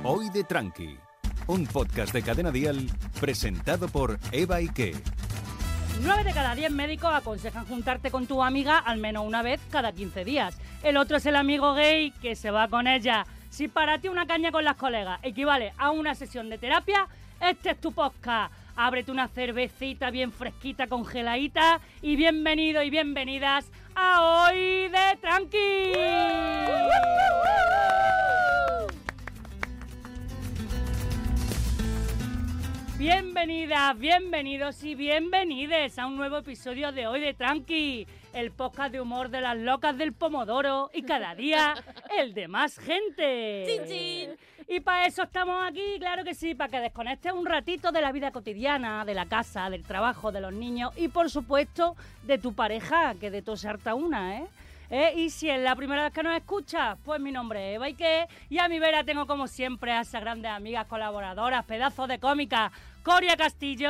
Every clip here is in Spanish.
Hoy de Tranqui, un podcast de Cadena Dial presentado por Eva Ike. 9 de cada 10 médicos aconsejan juntarte con tu amiga al menos una vez cada 15 días. El otro es el amigo gay que se va con ella. Si para ti una caña con las colegas equivale a una sesión de terapia, este es tu podcast. Ábrete una cervecita bien fresquita, congeladita y bienvenido y bienvenidas a Hoy de Tranqui. Bienvenidas, bienvenidos y bienvenides a un nuevo episodio de Hoy de Tranqui, el podcast de humor de las locas del pomodoro y cada día el de más gente. ¡Chin, chin! Y para eso estamos aquí, claro que sí, para que desconectes un ratito de la vida cotidiana, de la casa, del trabajo, de los niños y por supuesto de tu pareja, que de todo se harta una, ¿eh? Y si es la primera vez que nos escuchas, pues mi nombre es Eva Ike y a mi vera tengo como siempre a esas grandes amigas colaboradoras, pedazos de cómica, Coria Castillo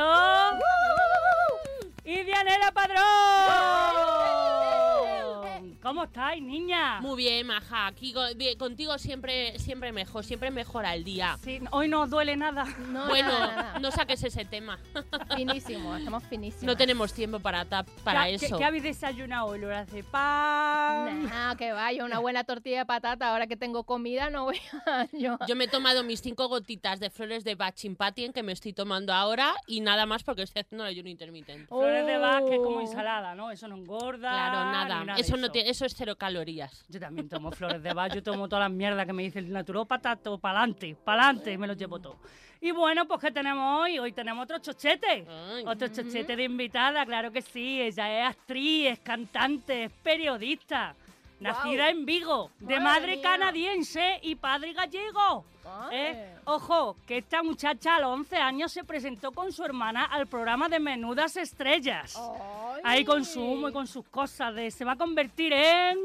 y Dianela Padrón. ¿Cómo estáis, niña? Muy bien, maja. Aquí contigo siempre mejor, siempre mejora el día. Sí, hoy no os duele nada. No, Bueno, nada. no saques ese tema. Finísimo, estamos finísimos. No tenemos tiempo para eso. ¿Qué habéis desayunado hoy? ¿Lo hace pan? Nah, que vaya, una buena tortilla de patata. Ahora que tengo comida no voy a... Yo me he tomado mis 5 gotitas de flores de Bach Chimpatien que me estoy tomando ahora y nada más porque estoy haciendo el ayuno intermitente. Flores de Bach, que es como ensalada, ¿no? Eso no engorda. Claro, ni nada. de Eso es 0 calorías. Yo también tomo flores de Bach, yo tomo todas las mierdas que me dice el naturópata, todo pa'lante, y me los llevo todo. Y bueno, pues ¿qué tenemos hoy? Hoy tenemos otro chochete. Ay. Otro chochete de invitada, claro que sí. Ella es actriz, es cantante, es periodista. Nacida en Vigo, de madre mía. canadiense y padre gallego. Ojo, que esta muchacha a los 11 años se presentó con su hermana al programa de Menudas Estrellas. Ay. Ahí con su humo y con sus cosas de se va a convertir en...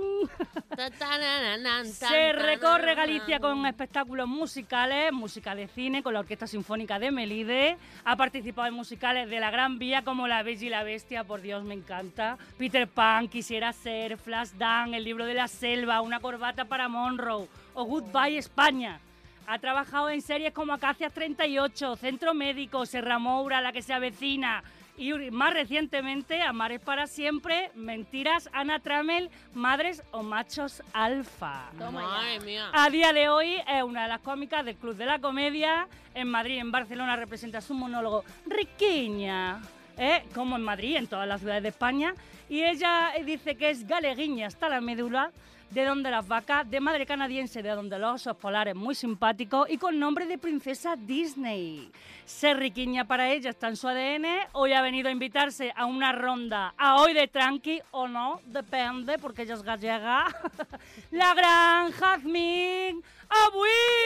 Se recorre Galicia con espectáculos musicales, música de cine con la Orquesta Sinfónica de Melide. Ha participado en musicales de la Gran Vía como La Bella y la Bestia, por Dios, me encanta. Peter Pan, Quisiera ser, Flashdance, El libro de la selva, Una corbata para Monroe o Goodbye España. Ha trabajado en series como Acacias 38, Centro Médico, Serra Moura, La que se avecina y más recientemente Amar es para siempre, Mentiras, Ana Trammell, Madres o Machos Alfa. Toma Madre ya. mía. A día de hoy es una de las cómicas del Club de la Comedia. En Madrid y en Barcelona representa su monólogo Riquiña, como en Madrid, en todas las ciudades de España. Y ella dice que es galeguiña hasta la médula, de donde las vacas, de madre canadiense, de donde los osos polares, muy simpáticos y con nombre de princesa Disney. Ser riquiña para ella está en su ADN. Hoy ha venido a invitarse a una ronda a Hoy de Tranqui, o no, depende, porque ella es gallega. La gran Jazmín Abuí.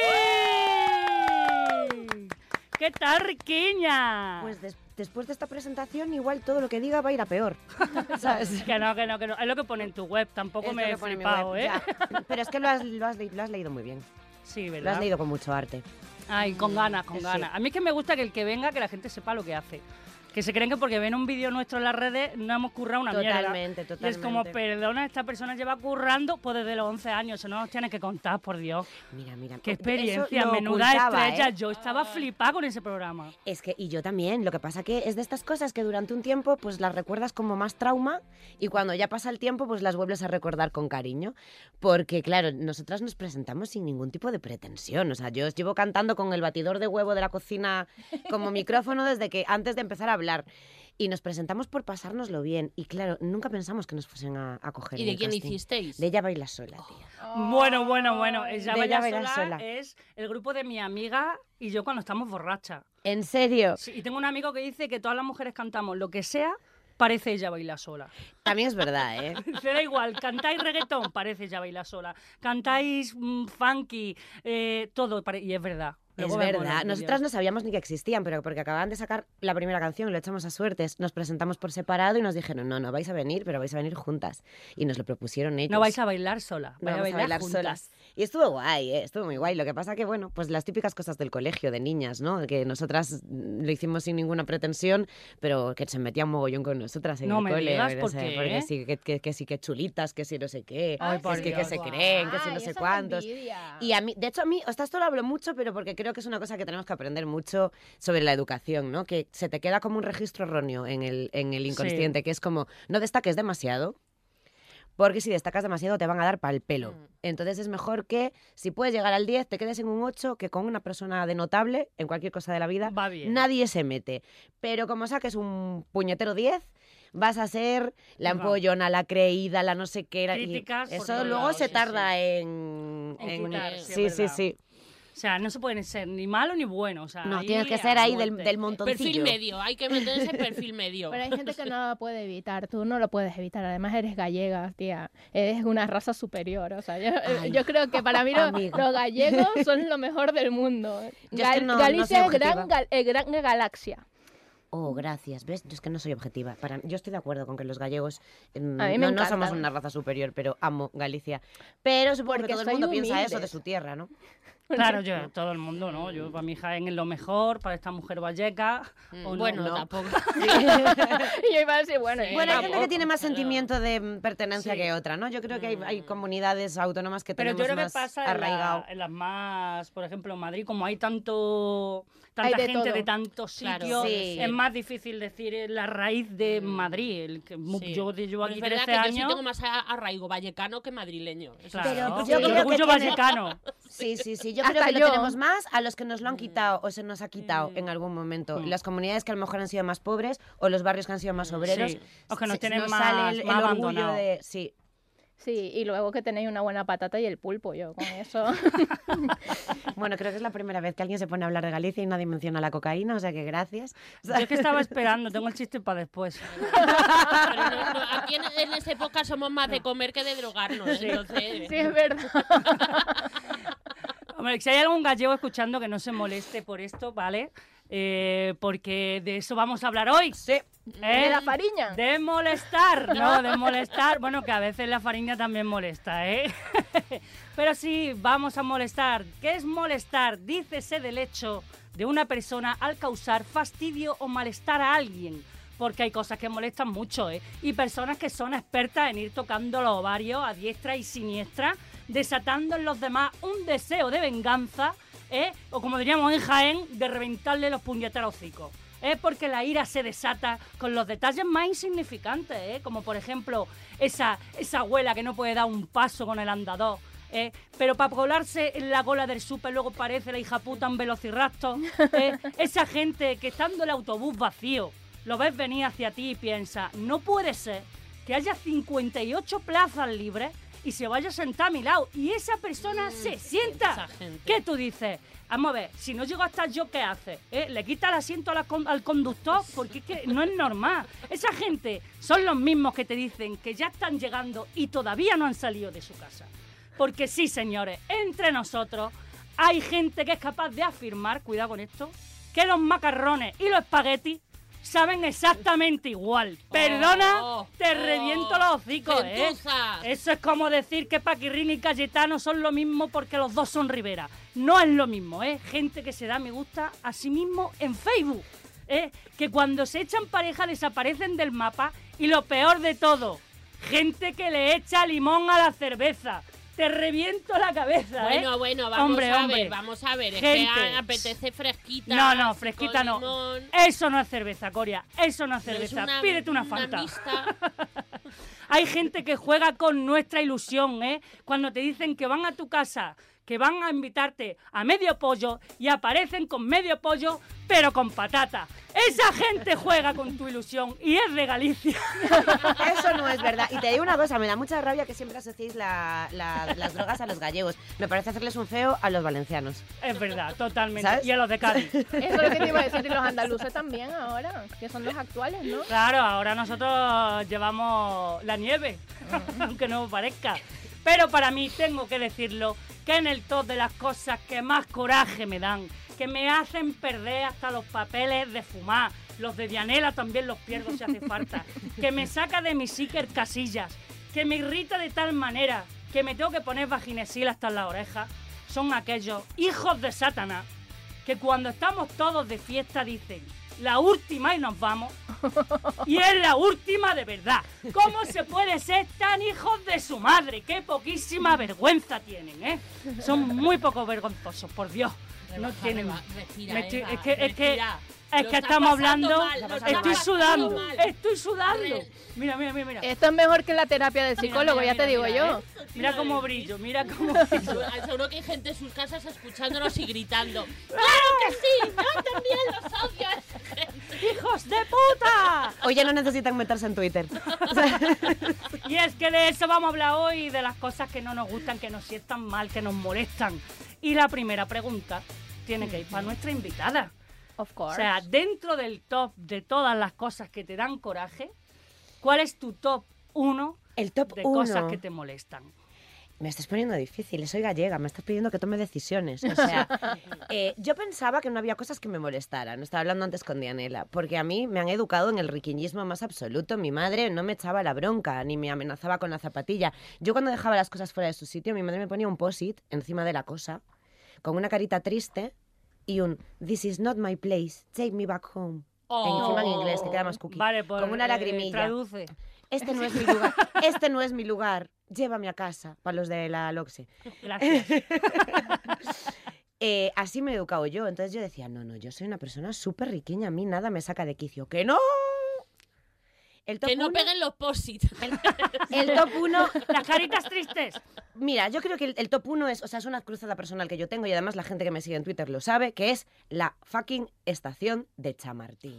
¿Qué tal, riquiña? Pues después de esta presentación, igual todo lo que diga va a ir a peor. ¿Sabes? Que no. Es lo que pone en tu web. Tampoco Es me lo he que pone en mi flipado, web, ¿eh? ya. Pero es que lo has leído muy bien. Sí, Lo ¿verdad? has leído con mucho arte. Ay, con ganas, con Sí. ganas. A mí es que me gusta que el que venga, que la gente sepa lo que hace. Que se creen que porque ven un vídeo nuestro en las redes no hemos currado una mierda. Totalmente. Y es como, perdona, esta persona lleva currando pues desde los 11 años. Eso no nos tienes que contar, por Dios. Mira. Qué Eso experiencia, lo Menuda ocultaba, Estrella. ¿eh? Yo estaba flipada con ese programa. Es que, y yo también, lo que pasa que es de estas cosas que durante un tiempo pues las recuerdas como más trauma y cuando ya pasa el tiempo pues las vuelves a recordar con cariño. Porque claro, nosotras nos presentamos sin ningún tipo de pretensión. O sea, yo os llevo cantando con el batidor de huevo de la cocina como micrófono desde que antes de empezar a hablar. Y nos presentamos por pasárnoslo bien. Y claro, nunca pensamos que nos fuesen a coger. ¿Y en de el quién casting. hicisteis? De Ella baila sola, tía. Bueno. Ella De Baila Ella Baila Sola Sola. es el grupo de mi amiga y yo cuando estamos borrachas. ¿En serio? Sí, y tengo un amigo que dice que todas las mujeres cantamos lo que sea, parece Ella Baila Sola. También es verdad, ¿eh? Te da igual, cantáis reggaetón, parece Ella Baila Sola. Cantáis funky, todo, y es verdad. Es Luego vemos verdad, los nosotras vídeos. no sabíamos ni que existían, pero porque acababan de sacar la primera canción, lo echamos a suertes, nos presentamos por separado y nos dijeron, no, vais a venir, pero vais a venir juntas. Y nos lo propusieron ellos. No vais a bailar sola, vais a Vamos bailar juntas. solas. Y estuvo guay, estuvo muy guay. Lo que pasa que, bueno, pues las típicas cosas del colegio de niñas, ¿no? Que nosotras lo hicimos sin ninguna pretensión, pero que se metía un mogollón con nosotras en No el me cole. digas, no ¿por sé, qué? Porque sí, que sí, que chulitas, que sí, no sé qué. Ay, por es que Dios. se creen, que sí, no Ay, sé eso da cuántos. envidia. Y a mí, de hecho, esto lo hablo mucho, pero porque creo que es una cosa que tenemos que aprender mucho sobre la educación, ¿no? Que se te queda como un registro erróneo en el inconsciente, que es como, no destaques demasiado, porque si destacas demasiado te van a dar pa'l pelo. Entonces es mejor que, si puedes llegar al 10, te quedes en un 8, que con una persona de notable, en cualquier cosa de la vida, Va bien. nadie se mete. Pero como saques un puñetero 10... vas a ser la Va. empollona, la creída, la no sé qué. Y Críticas por eso todos luego lados, se sí, tarda En quitar, sí, es sí, verdad. sí. O sea, no se pueden ser ni malo ni bueno. O sea, No, ahí tienes que a ser ahí muerte. del montoncillo. Perfil medio, hay que meterse en perfil medio. Pero hay gente que no lo puede evitar, tú no lo puedes evitar. Además eres gallega, tía. Eres una raza superior. O sea, Ay, yo creo que para mí amiga. los gallegos son lo mejor del mundo. Yo es que no Galicia soy es gran, objetiva. gran galaxia. Oh, gracias. ¿Ves? Yo es que no soy objetiva. Yo estoy de acuerdo con que los gallegos A mí me no encantan. somos una raza superior, pero amo Galicia. Pero supongo Porque que todo el soy mundo piensa eso de humildes. su tierra, ¿no? Claro, todo el mundo, ¿no? Yo para mi Jaén es lo mejor, para esta mujer valleca. o no. Bueno, no. tampoco. Y yo iba a decir, bueno, Sí. Bueno, hay gente que tampoco, tiene más pero- sentimiento de pertenencia Sí. que otra, ¿no? Yo creo que hay comunidades autónomas que Pero tenemos yo creo que más pasa arraigado. en las más, por ejemplo, en Madrid, como hay tanta Hay de gente todo. de tantos Claro, sitios, sí. es más difícil decir la raíz de Madrid. Sí. Yo llevo Pero aquí es verdad 13 que yo años. sí tengo más arraigo vallecano que madrileño. Eso Claro, sí. Pero, pues, el yo creo que orgullo tiene- vallecano. Sí, sí, sí. Yo Hasta creo que yo. lo tenemos más a los que nos lo han quitado o se nos ha quitado en algún momento. Mm. Las comunidades que a lo mejor han sido más pobres o los barrios que han sido más obreros. Sí. O que nos se- tienen nos más- sale el más orgullo abandonados. de... Sí. Sí, y luego que tenéis una buena patata y el pulpo, yo con eso. Bueno, creo que es la primera vez que alguien se pone a hablar de Galicia y nadie menciona la cocaína, o sea que gracias. O sea, Yo es que estaba esperando, tengo el chiste para después. Pero aquí en esta época somos más de comer que de drogarnos. Sí. Entonces, Sí, es verdad. Hombre, si hay algún gallego escuchando que no se moleste por esto, ¿vale? Porque de eso vamos a hablar hoy. sí. De la fariña. De molestar, ¿no? De molestar. Bueno, que a veces la fariña también molesta, ¿eh? Pero sí, vamos a molestar. ¿Qué es molestar? Dícese del hecho de una persona al causar fastidio o malestar a alguien. Porque hay cosas que molestan mucho, ¿eh? Y personas que son expertas en ir tocando los ovarios a diestra y siniestra, desatando en los demás un deseo de venganza, ¿eh? O como diríamos en Jaén, de reventarle los puñeteros hocicos. Es porque la ira se desata con los detalles más insignificantes, ¿eh? Como por ejemplo esa abuela que no puede dar un paso con el andador, pero para colarse en la cola del súper luego parece la hija puta un velociraptor, esa gente que estando el autobús vacío lo ves venir hacia ti y piensa, no puede ser que haya 58 plazas libres y se vaya a sentar a mi lado y esa persona se sienta. esa gente. ¿Qué tú dices? Vamos a ver, si no llego hasta yo, ¿qué hace? ¿Le quita el asiento al conductor? Porque es que no es normal. Esa gente son los mismos que te dicen que ya están llegando y todavía no han salido de su casa. Porque sí, señores, entre nosotros hay gente que es capaz de afirmar, cuidado con esto, que los macarrones y los espaguetis saben exactamente igual. Perdona, te reviento los hocicos, gentuza. Eso es como decir que Paquirrín y Cayetano son lo mismo porque los dos son Rivera. No es lo mismo, gente que se da me gusta a sí mismo en Facebook, que cuando se echan pareja desaparecen del mapa y lo peor de todo, gente que le echa limón a la cerveza. Te reviento la cabeza, Bueno, vamos Hombre, a hombre. ver, vamos a ver. Es Gente. que apetece fresquita. No, así fresquita con no. limón. Eso no es cerveza, Coria. Eso no es No es cerveza. Pídete una Fanta. mixta. Hay gente que juega con nuestra ilusión, Cuando te dicen que van a tu casa, que van a invitarte a medio pollo y aparecen con medio pollo, pero con patata. Esa gente juega con tu ilusión y es de Galicia. Eso no es verdad. Y te digo una cosa, me da mucha rabia que siempre asociéis las drogas a los gallegos. Me parece hacerles un feo a los valencianos. Es verdad, totalmente. ¿Sabes? Y a los de Cádiz. Eso es lo que te iba a decir. Y los andaluces también ahora, que son los actuales, ¿no? Claro, ahora nosotros llevamos la nieve, aunque no parezca. Pero para mí, tengo que decirlo, que en el top de las cosas que más coraje me dan que me hacen perder hasta los papeles de fumar. Los de Dianela también los pierdo si hace falta. Que me saca de mis Iker Casillas. Que me irrita de tal manera que me tengo que poner vaginesil hasta en la oreja. Son aquellos hijos de Satanás que cuando estamos todos de fiesta dicen la última y nos vamos. Y es la última de verdad. ¿Cómo se puede ser tan hijos de su madre? ¡Qué poquísima vergüenza tienen, eh! Son muy poco vergonzosos, por Dios. No tienen... Respira, Es Eva, que respira. Es Lo que estás estamos pasando hablando... mal, lo estás Estoy pasando sudando. mal. Estoy sudando. Mira. Esto es mejor que la terapia del psicólogo, ya te digo yo. Mira cómo brillo, mira cómo brillo. Seguro que hay gente en sus casas escuchándonos y gritando. ¡Claro que sí! ¡Yo también los odio a esa gente! ¡Hijos de puta! Hoy ya no necesitan meterse en Twitter. Y es que de eso vamos a hablar hoy, de las cosas que no nos gustan, que nos sientan mal, que nos molestan. Y la primera pregunta tiene que ir para nuestra invitada. Of O course. sea, dentro del top de todas las cosas que te dan coraje, ¿cuál es tu top 1 El top de 1. cosas que te molestan? Me estás poniendo difícil, soy gallega, me estás pidiendo que tome decisiones. O sea, yo pensaba que no había cosas que me molestaran. Estaba hablando antes con Dianela, porque a mí me han educado en el riquiñismo más absoluto. Mi madre no me echaba la bronca, ni me amenazaba con la zapatilla. Yo cuando dejaba las cosas fuera de su sitio, mi madre me ponía un post-it encima de la cosa, con una carita triste y un "This is not my place, take me back home". Encima en inglés, que queda más cookie. Vale, pues con una lagrimilla. traduce. Este no es mi lugar, este no es mi lugar, llévame a casa, para los de la LOXE. Gracias. Así me he educado yo, entonces yo decía, no, yo soy una persona súper riquiña, a mí nada me saca de quicio. ¡Que no! El top Que no 1, peguen los posit. el top 1, Las caritas tristes. mira, yo creo que el top 1 es, o sea, es una cruzada personal que yo tengo y además la gente que me sigue en Twitter lo sabe, que es la fucking estación de Chamartín.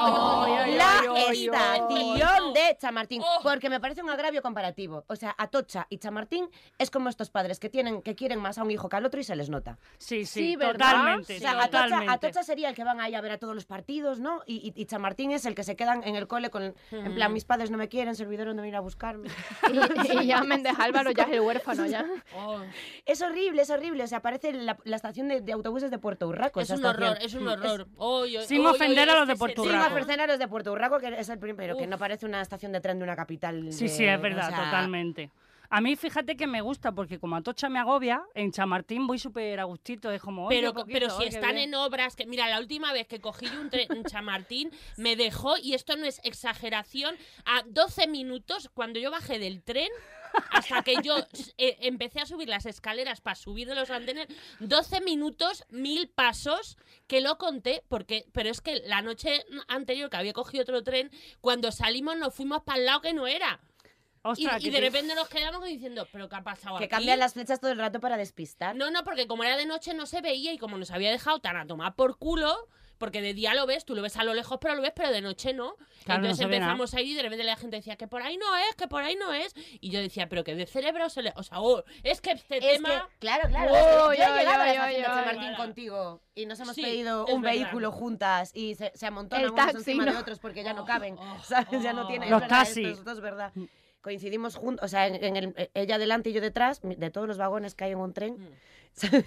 La estación de Chamartín, porque me parece un agravio comparativo. O sea, Atocha y Chamartín es como estos padres que quieren más a un hijo que al otro y se les nota. Sí, Sí, ¿verdad? totalmente. O sea, totalmente. Atocha sería el que van ahí a ver a todos los partidos, ¿no? Y Chamartín es el que se quedan en el cole con, en plan, mis padres no me quieren, se olvidaron de venir a buscarme. Y ya Méndez Álvaro ya es el huérfano ya. Es horrible, o sea, parece la estación de autobuses de Puerto Urraco. Es esa un estación. horror, es un horror. Sin ofender a los de Puerto Sin Urraco. ofrecer a los de Puerto Urraco, que es el primero, que no parece una estación de tren de una capital. Sí, de- sí, es verdad, o sea, totalmente. A mí, fíjate que me gusta, porque como Atocha me agobia, en Chamartín voy súper a gustito, es como... oye, Pero, poquito, pero si oye, qué están bien. en obras, que mira, la última vez que cogí yo un tren en Chamartín, me dejó, y esto no es exageración, a 12 minutos, cuando yo bajé del tren, hasta que yo empecé a subir las escaleras para subir de los andenes, 12 minutos, 1000 pasos, que lo conté, pero es que la noche anterior que había cogido otro tren, cuando salimos nos fuimos para el lado que no era. Ostras, Y de repente nos quedamos diciendo, ¿pero qué ha pasado Que aquí? cambian las flechas todo el rato para despistar. No, porque como era de noche no se veía y como nos había dejado tan a tomar por culo, porque de día lo ves, tú lo ves a lo lejos, pero lo ves, pero de noche no. Claro, no Entonces se ve empezamos a ir y de repente la gente decía que por ahí no es, que por ahí no es. Y yo decía, pero que de cerebro se le... O sea, es que este Es tema... que, claro, Oh, es que yo he yo, llegado a la yo, estación de yo. Chamartín Claro. contigo y nos hemos Sí, pedido es un verdad. vehículo juntas y se amontonan El unos taxi, encima de ¿no? otros porque ya no caben, ¿sabes? Ya no tienen... Los es verdad, taxis. esto es verdad. Coincidimos juntos, o sea, ella delante y yo detrás, de todos los vagones que hay en un tren. ¿Sabes?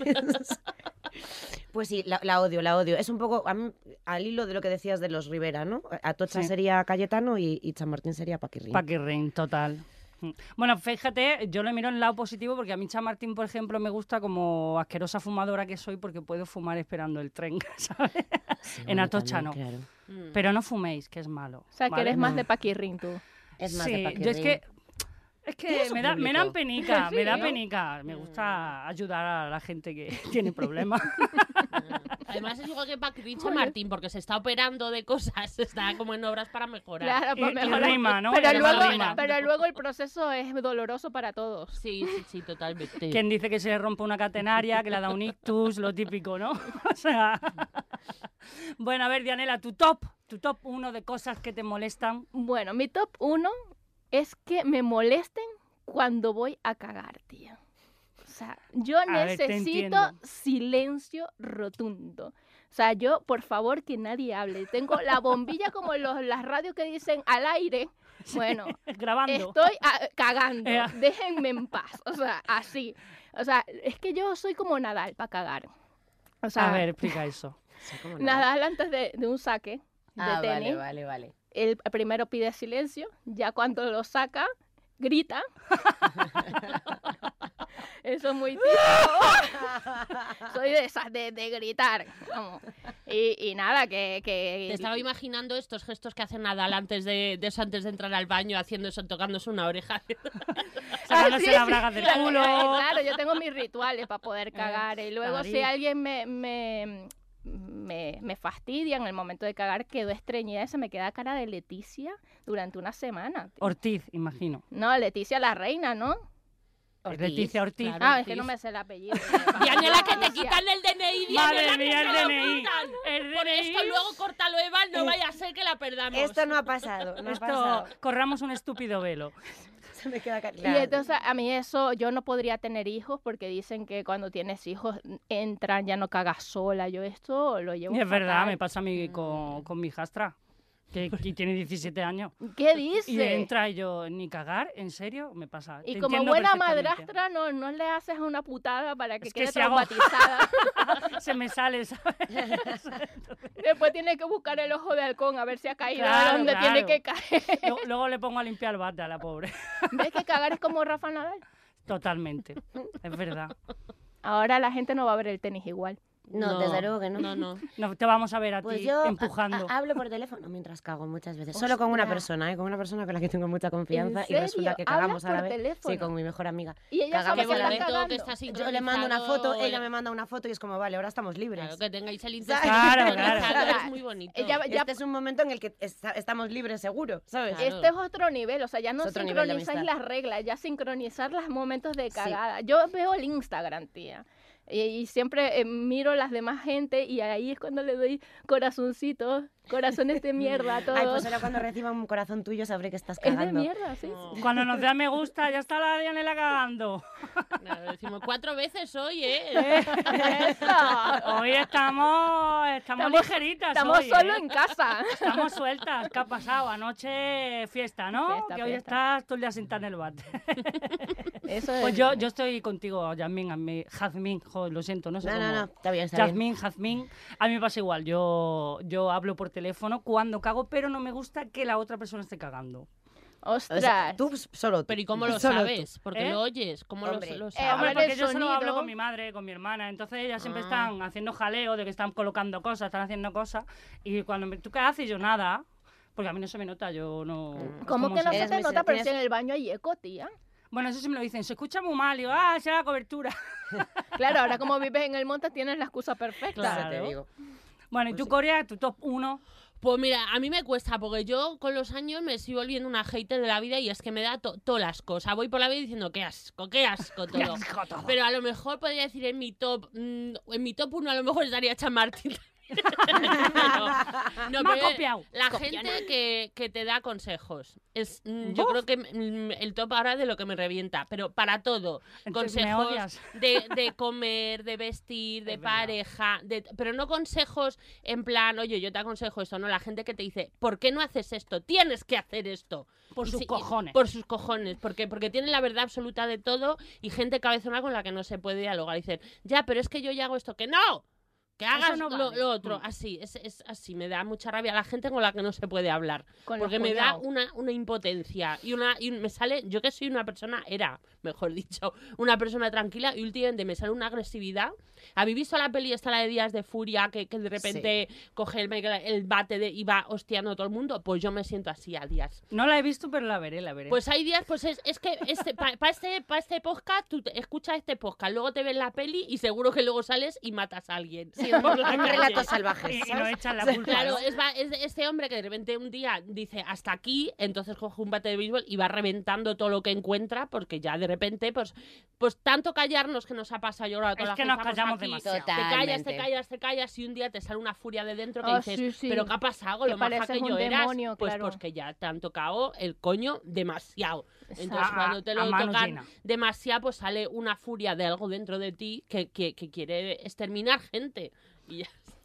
Pues sí, la odio. Es un poco, a mí, al hilo de lo que decías de los Rivera, ¿no? Atocha Sí. sería Cayetano y Chamartín sería Paquirrín. Paquirrín, total. Bueno, fíjate, yo lo miro en el lado positivo porque a mí Chamartín, por ejemplo, me gusta como asquerosa fumadora que soy porque puedo fumar esperando el tren, ¿sabes? Sí, En bueno, Atocha también, no. claro. Pero no fuméis, que es malo. O sea, que ¿vale? eres más No. de Paquirrín tú. Es más Sí, de Paquirrín. yo es que Tiene su me dan público. penica, me da Sí. penica. Me gusta ayudar a la gente que tiene problemas. Además es igual que Paquirrinche Martín, porque se está operando de cosas, está como en obras para mejorar. Claro, pues Y mejor. rima, ¿no? Pero Y luego, rima. pero luego el proceso es doloroso para todos. Sí, totalmente. Quien dice que se le rompe una catenaria, que le da un ictus, lo típico, ¿no? O sea... Bueno, a ver, Dianela, tu top 1 de cosas que te molestan. Bueno, mi top 1 es que me molesten cuando voy a cagar, tío. O sea, yo A ver, te necesito entiendo. silencio rotundo. O sea, yo, por favor, que nadie hable. Tengo la bombilla como las radios que dicen al aire. Bueno, Grabando. estoy cagando. Ea. Déjenme en paz. O sea, así. O sea, es que yo soy como Nadal para cagar. O sea, A ver, explica eso. Sí, ¿cómo no? nadar antes de un saque de tenis. Vale. El primero pide silencio, ya cuando lo saca, grita. Eso es muy típico. Soy de esas, de gritar. Vamos. Y nada, Te que estaba imaginando estos gestos que hace Nadal antes de entrar al baño, haciendo eso, tocándose una oreja. Sacándose sí, la sí. braga del Claro, culo. claro, yo tengo mis rituales para poder cagar. Y luego si David. alguien me fastidia en el momento de cagar, quedo estreñida y se me queda cara de Leticia durante una semana. Ortiz, imagino. No, Leticia la reina, ¿no? Leticia Ortiz. claro. Ah, es que Ortiz. no me sé el apellido. Dianela, que te Leticia. quitan el DNI, Madre Dianela, que mía, te el lo DNI. quitan. El Por DNI. esto luego córtalo, Eva, no vaya a ser que la perdamos. Esto no ha pasado, no ha Esto, pasado. corramos un estúpido velo. Se me queda Y entonces a mí eso, yo no podría tener hijos porque dicen que cuando tienes hijos entran, ya no cagas sola. Yo esto lo llevo Y es verdad, fatal. me pasa a mí con mi hijastra, que tiene 17 años. ¿Qué dice? Y entra y yo, ni cagar, ¿en serio? Me pasa. Y Te como entiendo buena perfectamente. madrastra no le haces una putada para que Es que quede si hago- traumatizada. Se me sale, ¿sabes? Después tiene que buscar el ojo de halcón a ver si ha caído Claro, donde claro. tiene que caer. Luego le pongo a limpiar el bate a la pobre. ¿Ves que cagar es como Rafa Nadal? Totalmente, es verdad. Ahora la gente no va a ver el tenis igual. No, desde luego que no. No. No, te vamos a ver a Pues ti yo empujando. hablo por teléfono mientras cago muchas veces. Solo con una Ostras. persona, ¿eh? Con una persona con la que tengo mucha confianza. Y serio? resulta que ¿Hablas cagamos a la por vez. teléfono? Sí, con mi mejor amiga. Y ella Cagamos Qué sabe que a la está vez. bonito que cagando. está Yo le mando una foto, sincronizado. ella me manda una foto y es como, vale, ahora estamos libres. Claro, que tengáis el ¿Sabes? interés. Claro. Es muy bonito. Ella ya Este es un momento en el que estamos libres seguro, ¿sabes? Claro. Este es otro nivel, o sea, ya no Es otro nivel de sincronizáis amistad. las reglas, ya sincronizar los momentos de Sí. cagada. Yo veo el Instagram, tía. Y siempre miro las demás gente y ahí es cuando le doy corazoncitos, corazones de mierda a todos. Ay, pues ahora cuando reciba un corazón tuyo sabré que estás es de cagando. mierda, sí. No. Cuando nos da me gusta, ya está la Dianela cagando. Claro, decimos 4 veces hoy, Eso. Hoy estamos ligeritas. Estamos hoy, solo ¿eh? en casa. Estamos sueltas. ¿Qué ha pasado? Anoche fiesta, ¿no? Fiesta, que hoy fiesta. estás todo el día sentada en el bate. Eso es. Pues yo estoy contigo, Jazmín, joder, lo siento, no sé No, cómo. no, está bien, está bien. Jazmín, a mí me pasa igual. Yo hablo por teléfono cuando cago, pero no me gusta que la otra persona esté cagando. O Ostras. sea, tú solo tú. Pero ¿y cómo lo Solo tú. sabes? Porque ¿Eh? lo oyes. ¿Cómo Hombre. lo a sabes? Hombre, ver, porque el yo solo hablo sonido. con mi madre, con mi hermana, entonces ellas siempre Ah. están haciendo jaleo de que están colocando cosas, están haciendo cosas, y cuando ¿tú qué haces? Yo nada, porque a mí no se me nota, yo no... es ¿Cómo que no si- se Eres te muy nota? Pero tienes- si en el baño hay eco, tía. Bueno, eso sí me lo dicen, se escucha muy mal, y digo, será la cobertura. Claro, ahora como vives en el monte tienes la excusa perfecta. Claro. Te digo. Bueno, y tú, Corea, tu top 1, Pues mira, a mí me cuesta, porque yo con los años me estoy volviendo una hater de la vida y es que me da todo las cosas. Voy por la vida diciendo qué asco todo. Pero a lo mejor podría decir en mi top 1 a lo mejor estaría Chamartín. No, Me ha pero copiado. la gente que te da consejos. Yo creo que el top ahora de lo que me revienta, pero para todo. Entonces, me Consejos odias. de comer, de vestir, de Es verdad. pareja, pero no consejos en plan, oye, yo te aconsejo esto, no, la gente que te dice, ¿por qué no haces esto? Tienes que hacer esto. por Y sus sí, cojones. Por sus cojones, porque tienen la verdad absoluta de todo y gente cabezona con la que no se puede dialogar. Y dicen, ya, pero es que yo ya hago esto, que no. Que hagas no lo vale. otro, así, es así, me da mucha rabia la gente con la que no se puede hablar, Con los porque me da cuñados. una impotencia y me sale, yo que soy una persona, mejor dicho, una persona tranquila y últimamente me sale una agresividad. ¿Habéis visto la peli esta, la de Días de Furia, que de repente coge el bate y va hostiando a todo el mundo? Pues yo me siento así a días. No la he visto, pero la veré, la veré. Pues hay días, pues es que para este podcast, tú escuchas este podcast, luego te ves la peli y seguro que luego sales y matas a alguien. Sí, por la En calle. relatos salvajes, y no ¿sabes? echan la culpa. Claro, ¿no? es este hombre que de repente un día dice hasta aquí, entonces coge un bate de béisbol y va reventando todo lo que encuentra, porque ya de repente, pues tanto callarnos que nos ha pasado yo ahora a toda Es la que que nos estamos callamos aquí, demasiado. te callas y un día te sale una furia de dentro que Ah, dices, sí, sí. pero ¿qué ha pasado? Que Lo maja pareces que un yo eras, demonio, pues, claro. pues que ya te han tocado el coño demasiado. Entonces A- cuando te a lo mano tocan llena. demasiado, pues sale una furia de algo dentro de ti que quiere exterminar gente. Y ya.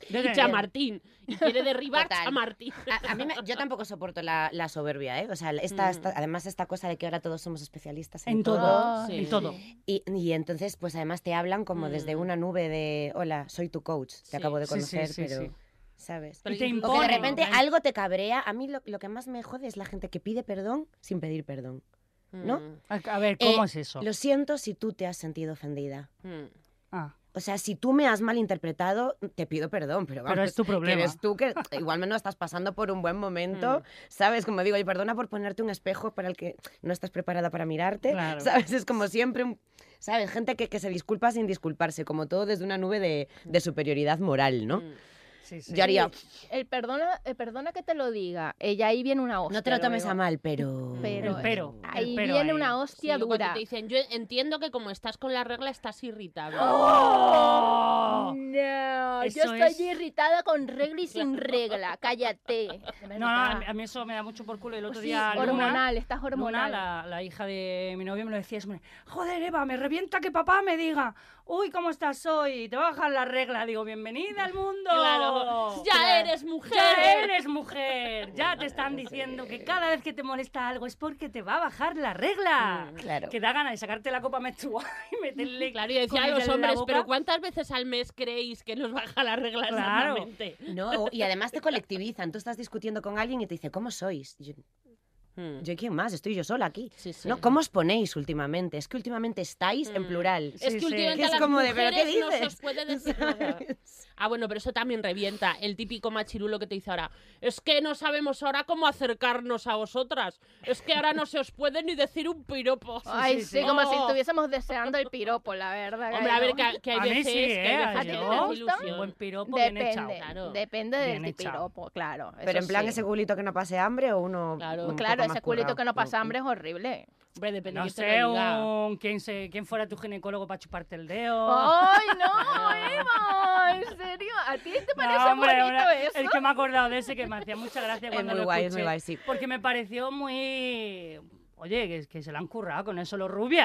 y Chamartín. Y quiere derribar Total. Chamartín. A mí yo tampoco soporto la soberbia, ¿eh? O sea, además esta cosa de que ahora todos somos especialistas en En todo, todo. Sí. en todo. Y entonces, pues además te hablan como desde una nube de, hola, soy tu coach, te Sí. acabo de Sí, sí, conocer, sí, pero, sí. ¿sabes? Pero Y te incluso- O que impone. de repente ¿eh? algo te cabrea. A mí lo que más me jode es la gente que pide perdón sin pedir perdón. ¿no? A ver, ¿cómo es eso? Lo siento si tú te has sentido ofendida. Ah, O sea, si tú me has malinterpretado, te pido perdón, pero vamos, pero es tu que problema. eres tú que igual no estás pasando por un buen momento, ¿sabes? Como digo, y perdona por ponerte un espejo para el que no estás preparada para mirarte, Claro. ¿sabes? Es como siempre, ¿sabes? Gente que se disculpa sin disculparse, como todo desde una nube de superioridad moral, ¿no? Sí, sí. Yo haría, El perdona que te lo diga. Ella ahí viene una hostia. no te lo tomes luego. a mal, pero... Pero- El pero. Ahí el pero viene ahí. una hostia Cuando dura. te dicen, yo entiendo que como estás con la regla estás irritable. ¡Oh! No, yo Eso estoy es- irritada con regla y sin regla. Cállate. De No, verdad. a mí eso me da mucho por culo. El otro Sí, día Luna, hormonal, estás Luna, hormonal. la hija de mi novio, me lo decía. Es como, joder, Eva, me revienta que papá me diga, uy, ¿cómo estás hoy? Te va a bajar la regla. Digo, bienvenida al mundo. Claro. Ya eres mujer. Ya eres mujer. Ya te están diciendo que cada vez que te molesta algo es porque te va a bajar la regla. Claro. Que da ganas de sacarte la copa menstrual y meterle. Claro, y decía a comida los en la hombres, boca. pero ¿cuántas veces al mes creéis que nos baja la regla Claro. exactamente? No, y además te colectivizan. Tú estás discutiendo con alguien y te dice, ¿cómo sois? Y yo, ¿quién más? Estoy yo sola aquí. Sí, sí. ¿No? ¿Cómo os ponéis últimamente? Es que últimamente estáis en plural. Es Sí, que sí. últimamente Que a es las como de, mujeres ¿pero qué no se dices? os puede decir nada. Ah, bueno, pero eso también revienta. El típico machirulo que te dice ahora, es que no sabemos ahora cómo acercarnos a vosotras. Es que ahora no se os puede ni decir un piropo. Ay, sí, sí, sí. como si Oh. estuviésemos deseando el piropo, la verdad. Hombre, a ver, que hay A mí veces sí, que hay veces ¿eh? que te Yo, hace un ilusión. un buen piropo bien Depende, echado. claro. depende Bien del echado. piropo, claro. Pero en eso plan sí. ese culito que no pase hambre o uno... Claro. un Claro, poco más ese culito currado. que no pasa hambre es horrible. Hombre, depende No de quién sé, te lo diga. quién fuera tu ginecólogo para chuparte el dedo. ¡Ay, no, Eva! ¿En serio? ¿A ti te parece No, hombre, bonito eso? es que me he acordado de ese que me hacía mucha gracia Es cuando muy lo guay, escuché. es muy guay, sí. Porque me pareció muy... Oye, que se la han currado con eso los rubia.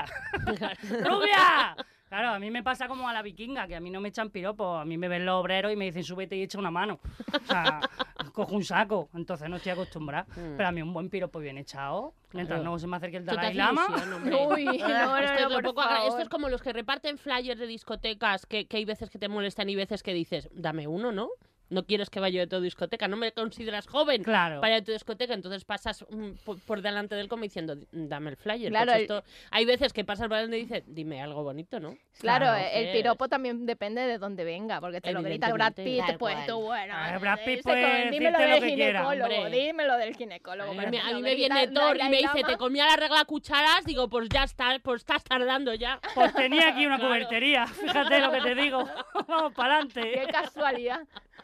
¡Rubia! Claro, a mí me pasa como a la vikinga, que a mí no me echan piropos. A mí me ven los obreros y me dicen súbete y echa una mano. O sea, cojo un saco. Entonces no estoy acostumbrada. Pero a mí un buen piropo bien echado, mientras Claro. no se me acerque el Esto te Dalai hace Lama. ilusión, hombre. Uy, no, no, Esto, es no, lo por poco favor. esto es como los que reparten flyers de discotecas, que hay veces que te molestan y veces que dices, dame uno, ¿no? No quieres que vaya de tu discoteca, no me consideras joven Claro. para ir a tu discoteca, entonces pasas por delante del como diciendo, dame el flyer. Claro, Pues esto, hay veces que pasas por delante y dices, dime algo bonito, ¿no? Claro, Claro, el es. piropo también depende de dónde venga, porque te lo grita Brad Evidentemente. Pitt, Tal pues cual. tú, bueno, Brad Pitt dice puede con- dímelo decirte del lo que quiera, ginecólogo, hombre. dímelo del ginecólogo. A A mí, pero a mí lo me grita viene Thor y Dalai me dice, Lama. te comía la regla a cucharas, digo, pues ya está, pues estás tardando ya. Pues tenía aquí una Claro. cubertería. Fíjate lo que te digo. Vamos para Qué adelante. casualidad.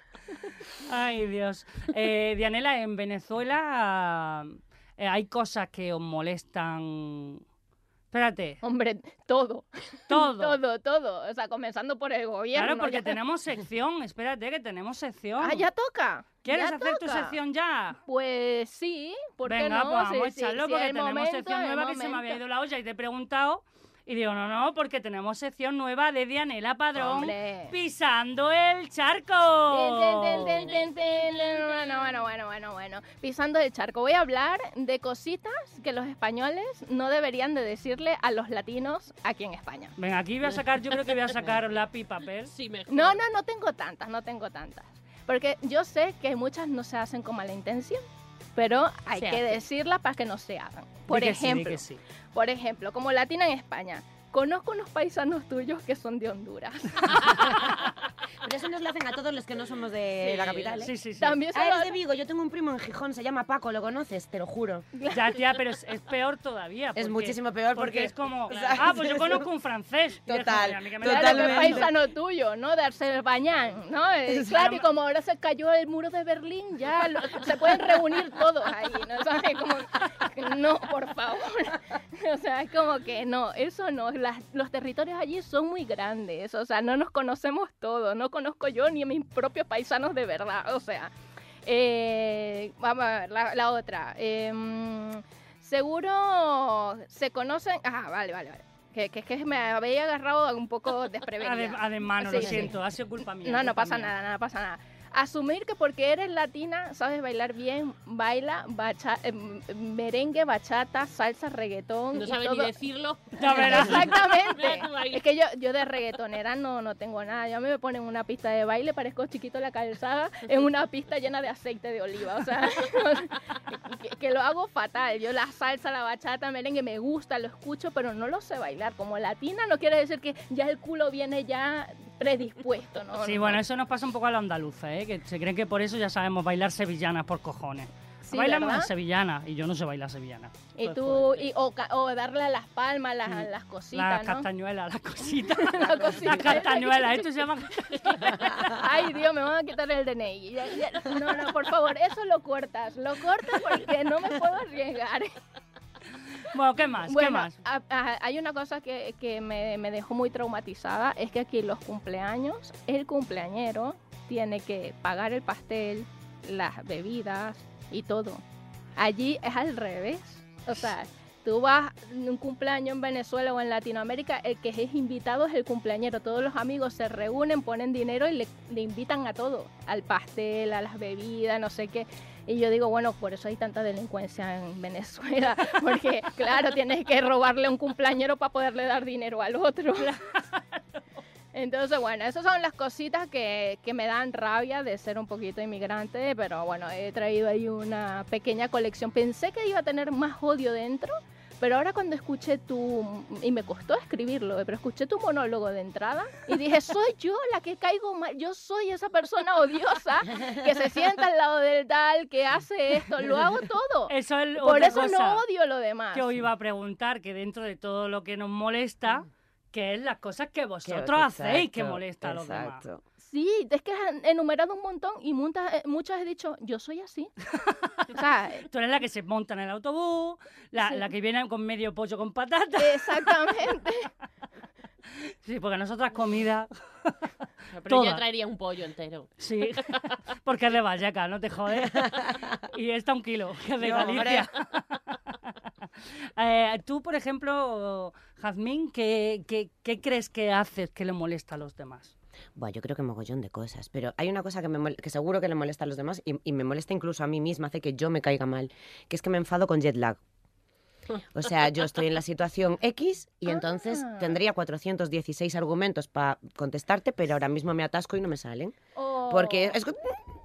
Ay, Dios. Dianela, en Venezuela hay cosas que os molestan. Espérate, Hombre, todo. todo. Todo. O sea, comenzando por el gobierno. Claro, porque ya. tenemos sección. Espérate, que tenemos sección. Ah, ya toca. ¿Quieres ya hacer tu toca. sección ya? Pues sí, ¿por qué Venga, no? pues vamos Sí, a echarlo sí, porque el tenemos momento, sección el nueva que se me había momento. ido la olla y te he preguntado. Y digo, no, porque tenemos sección nueva de Dianela Padrón Hombre. pisando el charco. Bueno. Pisando el charco. Voy a hablar de cositas que los españoles no deberían de decirle a los latinos aquí en España. Venga, aquí voy a sacar, yo creo que voy a sacar lápiz y papel. Sí, mejor. No tengo tantas. Porque yo sé que muchas no se hacen con mala intención, pero hay Se que hacen. decirlas para que no se hagan. Por Di que sí, di ejemplo, que sí. por ejemplo, como latina en España, conozco unos paisanos tuyos que son de Honduras. Pero eso nos lo hacen a todos los que no somos de Sí, la capital, ¿eh? Sí, sí, sí. También Ah, son eres de Vigo, yo tengo un primo en Gijón, se llama Paco, ¿lo conoces? Te lo juro. Ya, tía, pero es peor todavía. Es porque- muchísimo peor porque... es como, ¿sabes? pues yo conozco un francés. Y es como, Total, "Oye, a mí que me Claro, da que es Totalmente. paisano tuyo, ¿no? De Azerbaiyán, ¿no? Claro, y como ahora se cayó el muro de Berlín, ya se pueden reunir todos ahí, ¿no? ¿Sabes? Como, no, por favor. O sea, es como que no, eso no. Los territorios allí son muy grandes, o sea, no nos conocemos todos, no conozco yo ni a mis propios paisanos de verdad, o sea. Vamos a ver, la otra. Seguro se conocen... Ah, vale. Que me había agarrado un poco desprevenida. Además, Sí, lo sí. siento, ha sido culpa mía. No culpa pasa mía. nada, no pasa nada. Asumir que porque eres latina sabes bailar bien, baila merengue, bachata, salsa, reggaetón. No y sabe todo. ni decirlo. Ya verás. Exactamente. Mira tu baile. Es que yo de reggaetonera no tengo nada. Yo a mí me ponen una pista de baile, parezco Chiquito la Calzada, en una pista llena de aceite de oliva. O sea, que lo hago fatal. Yo la salsa, la bachata, merengue me gusta, lo escucho, pero no lo sé bailar. Como latina no quiere decir que ya el culo viene ya predispuesto, ¿no? Sí, No. bueno, eso nos pasa un poco a la andaluza, ¿eh? Que se creen que por eso ya sabemos bailar sevillanas por cojones. Sí, Bailan ¿verdad? una sevillana y yo no sé bailar sevillana. Y Pues, tú, o darle a las palmas, las cositas, las ¿no? castañuelas, las cositas. La cosita. Las castañuelas, esto se llama... Ay, Dios, me van a quitar el DNI. No, por favor, eso lo cortas porque no me puedo arriesgar. Bueno, ¿qué más? ¿Qué Bueno, más? hay una cosa que me dejó muy traumatizada, es que aquí los cumpleaños, el cumpleañero tiene que pagar el pastel, las bebidas y todo. Allí es al revés. O sea, tú vas a un cumpleaños en Venezuela o en Latinoamérica, el que es invitado es el cumpleañero. Todos los amigos se reúnen, ponen dinero y le invitan a todo, al pastel, a las bebidas, no sé qué. Y yo digo, bueno, por eso hay tanta delincuencia en Venezuela, porque claro, tienes que robarle a un cumpleañero para poderle dar dinero al otro. Entonces, bueno, esas son las cositas que me dan rabia de ser un poquito inmigrante, pero bueno, he traído ahí una pequeña colección. Pensé que iba a tener más odio dentro, pero ahora cuando escuché y me costó escribirlo, pero escuché tu monólogo de entrada y dije, soy yo la que caigo mal, yo soy esa persona odiosa que se sienta al lado del tal, que hace esto, lo hago todo. Eso es Por otra eso cosa no odio lo demás. que os iba a preguntar, que dentro de todo lo que nos molesta, que es las cosas que vosotros hacéis que molesta a los demás. Exacto. Sí, es que has enumerado un montón y muchas he dicho, yo soy así. O sea, Tú eres la que se monta en el autobús, la que viene con medio pollo con patata. exactamente. Sí, porque nosotras comida... Pero yo Toda. traería un pollo entero. Sí, porque es de Vallecas, no te jodes. Y está 1 kilo, que es de No, Galicia. Tú, por ejemplo, Jazmín, ¿qué crees que haces que le molesta a los demás? Bueno, yo creo que mogollón de cosas, pero hay una cosa que seguro que le molesta a los demás y me molesta incluso a mí misma, hace que yo me caiga mal, que es que me enfado con jet lag. O sea, yo estoy en la situación X y entonces tendría 416 argumentos para contestarte, pero ahora mismo me atasco y no me salen. Porque es...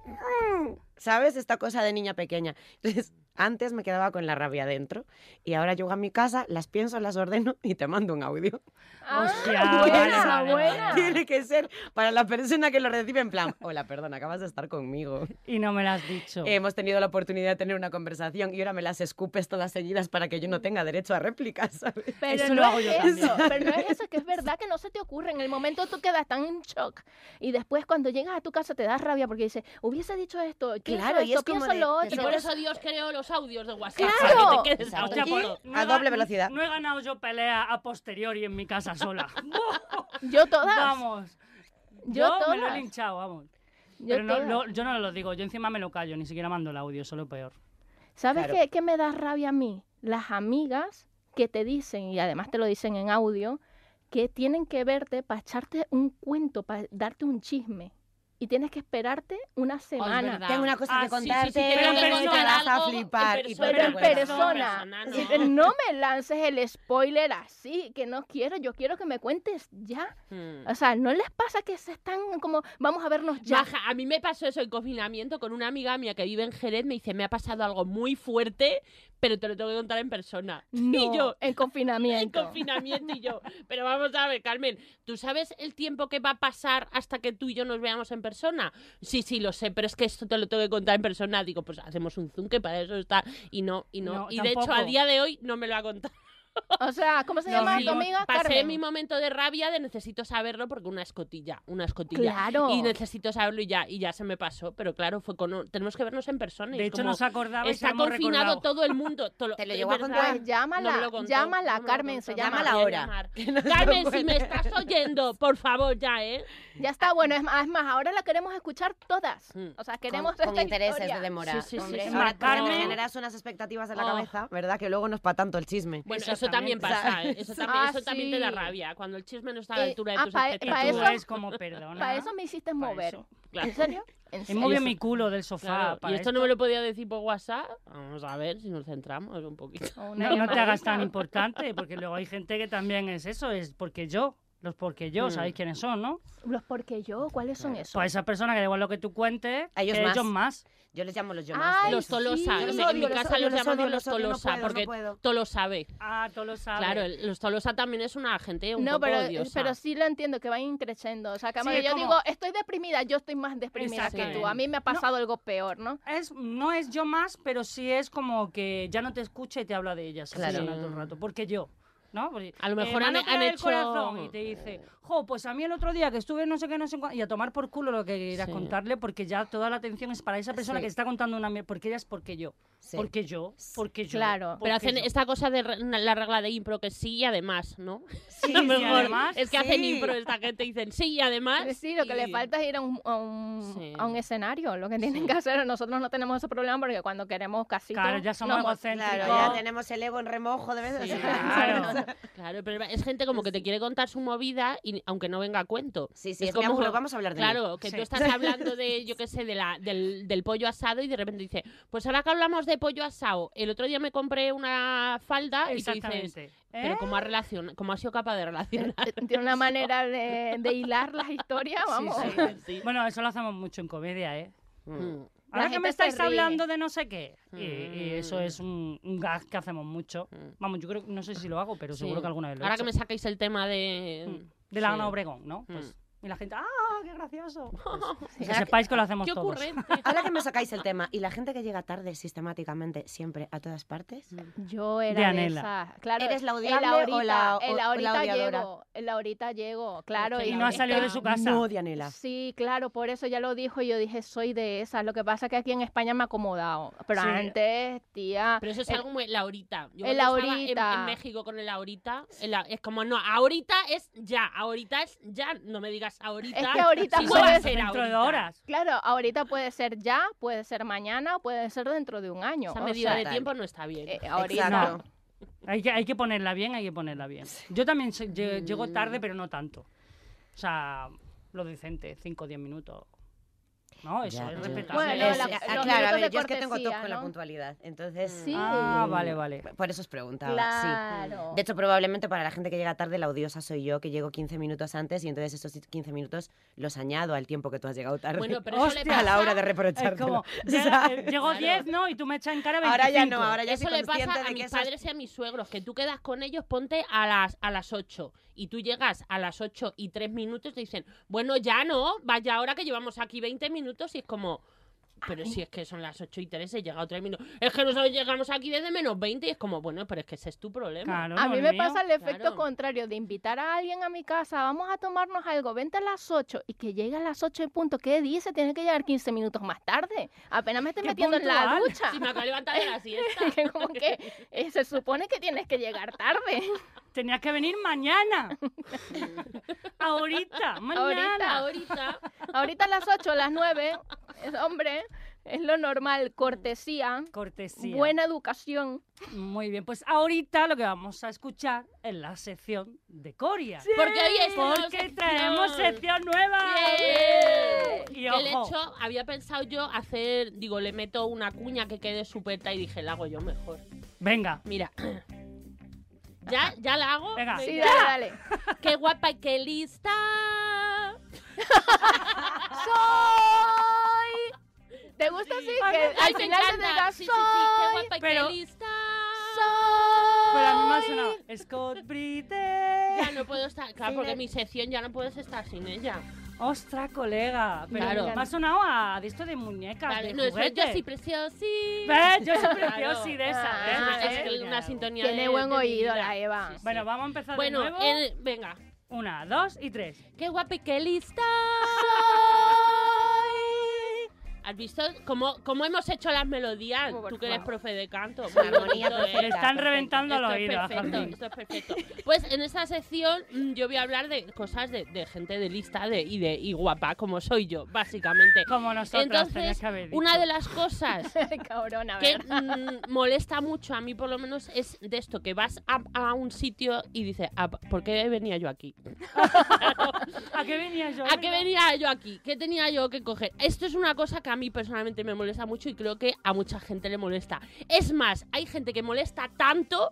¿Sabes? Esta cosa de niña pequeña. Entonces, antes me quedaba con la rabia dentro y ahora llego a mi casa, las pienso, las ordeno y te mando un audio. Hostia, buena, vale. buena. Tiene que ser para la persona que lo recibe en plan, hola, perdón, acabas de estar conmigo. Y no me lo has dicho. Hemos tenido la oportunidad de tener una conversación y ahora me las escupes todas seguidas para que yo no tenga derecho a réplicas, ¿sabes? Pero Eso no lo hago es yo eso, también. pero no es eso, que es verdad que no se te ocurre. En el momento tú quedas tan en shock y después cuando llegas a tu casa te das rabia porque dices, hubiese dicho esto, Claro, y es como pienso de- lo Y otro. por eso Dios creó los audios de WhatsApp. ¡Claro! Para que te quedes Exacto. Hostia, aquí. pues, A he doble ga- velocidad. No he ganado yo pelea a posteriori en mi casa sola. Yo todas. Vamos. Yo me lo he todas. linchado, vamos. Yo Pero no, todas. yo no lo digo, yo encima me lo callo, ni siquiera mando el audio, eso es lo peor. ¿Sabes Claro. qué me da rabia a mí? Las amigas que te dicen, y además te lo dicen en audio, que tienen que verte para echarte un cuento, para darte un chisme. Y tienes que esperarte una semana. verdad. Tengo una cosa Ah, que sí, sí, contarte sí, pero en y persona, te vas a algo, flipar. en y persona, Pero en te das cuenta. persona. no. Sí, no me lances el spoiler así, que no quiero. Yo quiero que me cuentes ya. O sea, ¿no les pasa que se están como, vamos a vernos ya? Baja, a mí me pasó eso en confinamiento con una amiga mía que vive en Jerez. Me dice, me ha pasado algo muy fuerte, pero te lo tengo que contar en persona. No, Y yo, en en confinamiento. confinamiento, y yo. Pero vamos a ver, Carmen, ¿tú sabes el tiempo que va a pasar hasta que tú y yo nos veamos en persona? Sí, lo sé, pero es que esto te lo tengo que contar en persona. Digo, pues hacemos un Zoom, que para eso está. Y no. No, Y de hecho, tampoco. a día de hoy no me lo ha contado. O sea, ¿cómo se No, llama sí, tu amiga? Pasé Carmen. mi momento de rabia de necesito saberlo porque una escotilla. Claro. Y necesito saberlo y ya se me pasó. Pero claro, tenemos que vernos en persona. y De es hecho, como, nos acordaba y se está lo hemos confinado recordado. todo el mundo. Te lo es llegó a verdad. contar. Pues llámala, No me lo contó, llámala, no me lo Carmen, contó. se llama. Llámala Voy a ahora, llamar. que no se Carmen, lo si me puede. estás oyendo, por favor, ya, ¿eh? Ya está, bueno, es más, ahora la queremos escuchar todas. Mm. O sea, queremos con esta intereses historia. de demora. Sí, sí, Hombre, sí. ahora Carmen- te generas unas expectativas en la Oh. cabeza, ¿verdad? Que luego no es para tanto el chisme. Bueno, Eso eso eso también pasa, ¿sabes? eso Ah, también te da sí. rabia, cuando el chisme no está a la altura de tus pa' expectativas. Y tú eso- es como, perdona. Para eso me hiciste Pa' mover. eso. Claro. ¿En serio? ¿En He serio? movido mi culo del sofá. Claro, para y esto no me lo podía decir por WhatsApp. Vamos a ver si nos centramos un poquito. O una No te hagas llamadita. tan importante, porque luego hay gente que también es eso, es porque yo. Los porque yo, Mm. ¿sabéis quiénes son, no? Los porque yo, ¿cuáles son esos? Pues esas personas que da igual lo que tú cuentes, A ellos que más. ellos más. Yo les llamo los yo Ay, Los Tolosa. sí. Yo los En odio, mi casa odio, los llamamos odio, los odio, Tolosa, no puedo, porque no puedo. todo lo sabe. Ah, tú lo sabes. Claro, los Tolosa también es una gente un No, poco pero, odiosa. pero sí lo entiendo, que van increciendo. O sea, que Sí, yo como- digo, estoy deprimida, yo estoy más deprimida que tú. Exactamente. A mí me ha pasado algo peor, ¿no? No es yo más, pero sí es como que ya no te escucha y te habla de ella esa Claro. persona todo el rato. Porque yo, ¿no? Porque, A lo mejor me han operado el hecho- corazón y te dice, jo, pues a mí el otro día que estuve no sé qué, no sé cuánto, y a tomar por culo lo que quieras Sí. contarle, porque ya toda la atención es para esa persona Sí. que está contando una mierda, porque ella es porque yo. Sí. Porque yo, porque yo. Claro. Pero porque hacen yo. esta cosa de la regla de impro que sí y además, ¿no? Sí, A lo y mejor además, es que hacen sí. impro esta gente dicen sí y además. Sí, lo que le y- falta es ir Sí. a un escenario. Lo que tienen Sí. que hacer, nosotros no tenemos ese problema porque cuando queremos casito... Claro, ya somos nos- egocéntricos. Claro, ya tenemos el ego en remojo de veces. Sí. Claro. Claro, pero es gente como que te quiere contar su movida y aunque no venga a cuento. Sí, sí, Es es mi como- abuelo, vamos a hablar de mí. Claro, que Sí. tú estás hablando de, yo qué sé, del pollo asado y de repente dice, pues ahora que hablamos de pollo asado, el otro día me compré una falda y tú dices, Exactamente. pero ¿Eh? ¿cómo has sido capaz de relacionar? Tiene una manera de hilar las historias, vamos. Sí. Bueno, eso lo hacemos mucho en comedia, ¿eh? Mm. Ahora que gente me se estáis ríe. hablando de no sé qué. Y eso Mm. es un gag que hacemos mucho. Mm. Vamos, yo creo, no sé si lo hago, pero Sí. seguro que alguna vez lo he Ahora que hecho. me sacáis el tema de... De la Sí. Ana Obregón, ¿no? Mm. Pues, y la gente, ¡ah, qué gracioso! Sí. Que sepáis que lo hacemos ¡Qué todos. ocurrente! Ahora que me sacáis el tema, y la gente que llega tarde sistemáticamente, siempre, a todas partes. Yo era De de Anela. esas. Claro, ¿Eres la en odiable o la- en o la ahorita odiadora? llego, en la ahorita llego, claro. Y la no ha única- salido de su casa. No, Dianela. Sí, claro, por eso ya lo dijo y yo dije, soy de esas. Lo que pasa es que aquí en España me he acomodado. Pero Sí. antes, tía... Pero eso es algo muy... La horita. Yo el cuando estaba ahorita. en México con el ahorita, es como, no, ahorita es ya, no me digas ahorita. Es que ahorita sí, puede va a ser ser dentro de ahorita. horas. Claro, ahorita puede ser ya, puede ser mañana, o puede ser dentro de un año. Esa o medida sea, de tiempo no está bien. ahorita. Exacto. Hay que ponerla bien, hay que ponerla bien. Yo también llego tarde, pero no tanto. O sea, lo decente, 5 o 10 minutos. ¿No? Eso Ya, es yo- respetable. Bueno, Es- la- ah, los claro, a minutos ver, de yo es que tengo cortesía, toque con la ¿no? puntualidad. Entonces, Sí. Ah, vale, vale. por eso os preguntaba. Claro. Sí. De hecho, probablemente para la gente que llega tarde, la odiosa soy yo, que llego 15 minutos antes y entonces esos 15 minutos los añado al tiempo que tú has llegado tarde. Bueno, pero eso le Hostia, a pasa... la hora de Es reprocharte. como, llego Claro. 10, ¿no? Y tú me echas en cara 25. Ahora ya no, ahora ya Eso soy le consciente pasa de a que mis eso es- padres y a mis suegros, que tú quedas con ellos, ponte a las 8 y tú llegas a las 8 y 3 minutos y te dicen, bueno, ya no, vaya ahora que llevamos aquí 20 minutos y es como... Pero si es que son las 8 y 3, he llegado 3 minutos. Es que nosotros llegamos aquí desde menos 20 y es como, bueno, pero es que ese es tu problema. Claro, A no mí el me mío. pasa el efecto claro. contrario de invitar a alguien a mi casa, vamos a tomarnos algo, vente a las 8 y que llegue a las 8 en punto. ¿Qué dice? Tiene que llegar 15 minutos más tarde. Apenas me estoy ¡Qué metiendo en la puntual! ducha. Si me acabo de levantar de la siesta. Que como que se supone que tienes que llegar tarde. Tenías que venir mañana. Ahorita, mañana. Ahorita. Ahorita a las 8, a las 9, hombre, es lo normal, cortesía, Cortesía. buena educación. Muy bien, pues ahorita lo que vamos a escuchar es la sección de Coria. Porque hoy es Porque traemos sección nueva. Bien. Y Que de ojo, hecho, había pensado yo hacer, digo, le meto una cuña que quede súper y dije, la hago yo mejor. venga. Mira. ¿Ya la hago? Venga. Sí, Venga. dale, dale. ¡Qué guapa y qué lista! ¡Soy! ¿Te gusta así? Ay, Que ay, al me final te encanta. digas Sí, soy. qué guapa y Pero- qué lista. Pero a mí me ha sonado Scott Britten. Ya no puedo estar, claro, porque mi sección ya no puedes estar sin ella. Ostras, colega. Pero Claro. me ha sonado a de esto de muñecas, Vale, de no, eso yo juguetes. sí, preciosi. ¿Ves? Yo soy Claro. preciosi de esa. Ah, ¿ves? Ah, ¿Ves? es que Ya. una sintonía Tiene de- buen de mi oído vida. la Eva. Sí, sí. Bueno, vamos a empezar Bueno, de nuevo. venga. 1, 2 y 3. ¡Qué guapa y qué lista! ¿Has visto cómo hemos hecho las melodías? Por Tú que eres favor. profe de canto. La armonía bonito, Se le están reventando al Esto oído a es perfecto, Jardín. esto es perfecto. Pues en esta sección yo voy a hablar de cosas de gente de lista y guapa, como soy yo, básicamente. Como nosotros, Entonces, tenías que haber dicho. una de las cosas Cabrón, a que ver. molesta mucho, a mí por lo menos, es de esto, que vas a un sitio y dices, ¿por qué venía yo aquí? ¿A qué venía yo? ¿A qué venía yo aquí? ¿Qué tenía yo que coger? Esto es una cosa que a mí personalmente me molesta mucho y creo que a mucha gente le molesta. Es más, hay gente que le molesta tanto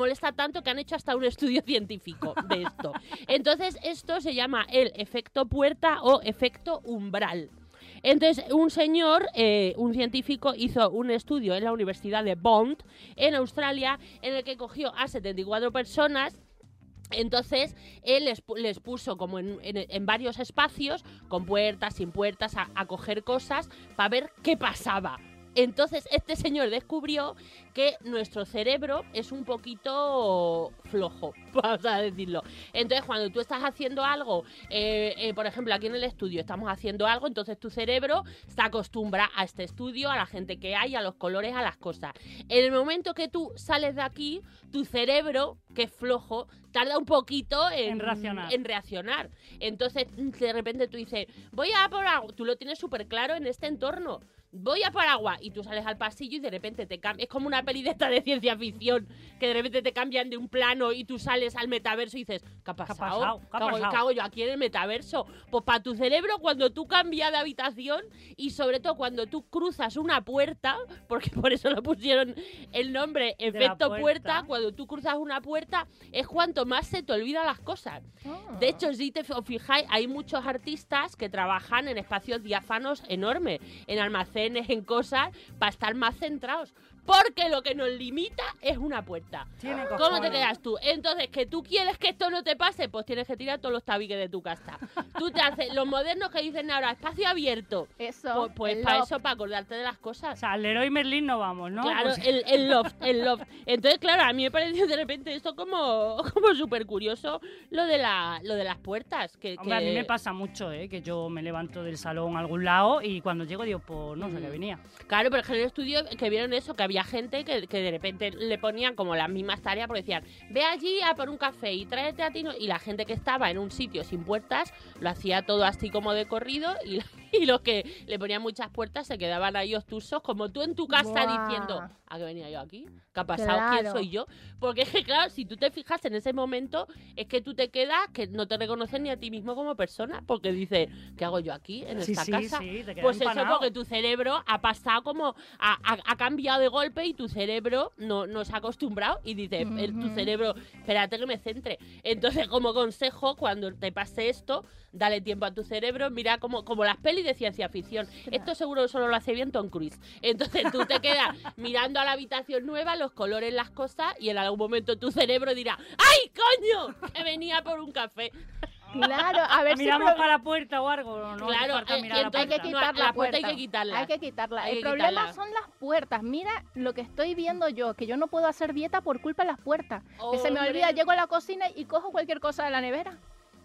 que han hecho hasta un estudio científico de esto. Entonces, esto se llama el efecto puerta o efecto umbral. Entonces, un señor, un científico, hizo un estudio en la Universidad de Bond, en Australia, en el que cogió a 74 personas. Entonces, él les puso como en varios espacios, con puertas, sin puertas, a coger cosas para ver qué pasaba. Entonces, este señor descubrió que nuestro cerebro es un poquito flojo, vamos a decirlo. Entonces, cuando tú estás haciendo algo, por ejemplo, aquí en el estudio estamos haciendo algo, entonces tu cerebro se acostumbra a este estudio, a la gente que hay, a los colores, a las cosas. En el momento que tú sales de aquí, tu cerebro, que es flojo, tarda un poquito en reaccionar. Entonces, de repente tú dices, voy a por agua. Tú lo tienes súper claro en este entorno. Voy a por agua. Y tú sales al pasillo y de repente te cambia. Es como una peli de esta de ciencia ficción, que de repente te cambian de un plano y tú sales al metaverso y dices, ¿qué ha pasado? ¿Qué hago yo aquí en el metaverso? Pues para tu cerebro, cuando tú cambias de habitación y sobre todo cuando tú cruzas una puerta, porque por eso le pusieron el nombre efecto puerta, cuando tú cruzas una puerta es cuanto más se te olvidan las cosas. De hecho, si os fijáis, hay muchos artistas que trabajan en espacios diáfanos enormes, en almacenes, en cosas, para estar más centrados. Porque lo que nos limita es una puerta. ¿Cómo te quedas tú? Entonces, ¿que tú quieres que esto no te pase? Pues tienes que tirar todos los tabiques de tu casa. Tú te haces, los modernos que dicen ahora, espacio abierto. Eso. Pues para eso, para acordarte de las cosas. O sea, al Leroy Merlin no vamos, ¿no? Claro, Pues- el loft. Entonces, claro, a mí me pareció de repente esto como súper curioso lo de las puertas. Hombre, a mí me pasa mucho, que yo me levanto del salón a algún lado y cuando llego digo, pues no sé qué venía. Claro, pero en el estudio que vieron eso, que había gente que de repente le ponían como las mismas tareas porque decían, ve allí a por un café y tráete a ti. Y la gente que estaba en un sitio sin puertas lo hacía todo así como de corrido y los que le ponían muchas puertas se quedaban ahí obtusos, como tú en tu casa Buah. diciendo, ¿a qué venía yo aquí? ¿Qué ha pasado? Claro. ¿Quién soy yo? Porque es que, claro, si tú te fijas en ese momento, es que tú te quedas que no te reconoces ni a ti mismo como persona, porque dices, ¿qué hago yo aquí en esta casa? Sí, te quedas Pues eso, empanado. porque tu cerebro ha pasado como, ha cambiado de golpe y tu cerebro no se ha acostumbrado y dice, tu cerebro, espérate que me centre. Entonces, como consejo, cuando te pase esto, dale tiempo a tu cerebro, mira como las pelis de ciencia ficción. Esto seguro solo lo hace bien Tom Cruise. Entonces tú te quedas mirando a la habitación nueva, los colores, las cosas, y en algún momento tu cerebro dirá, ¡ay, coño! Que venía por un café. Claro, a ver si... Miramos para la puerta o algo, no hace Claro, falta mirar y la entonces puerta. hay que quitar la puerta. hay que quitarla. Hay que quitarla. Hay El que problema quitarla. son las puertas. Mira lo que estoy viendo yo, que yo no puedo hacer dieta por culpa de las puertas. Que se me Hombre. olvida, llego a la cocina y cojo cualquier cosa de la nevera.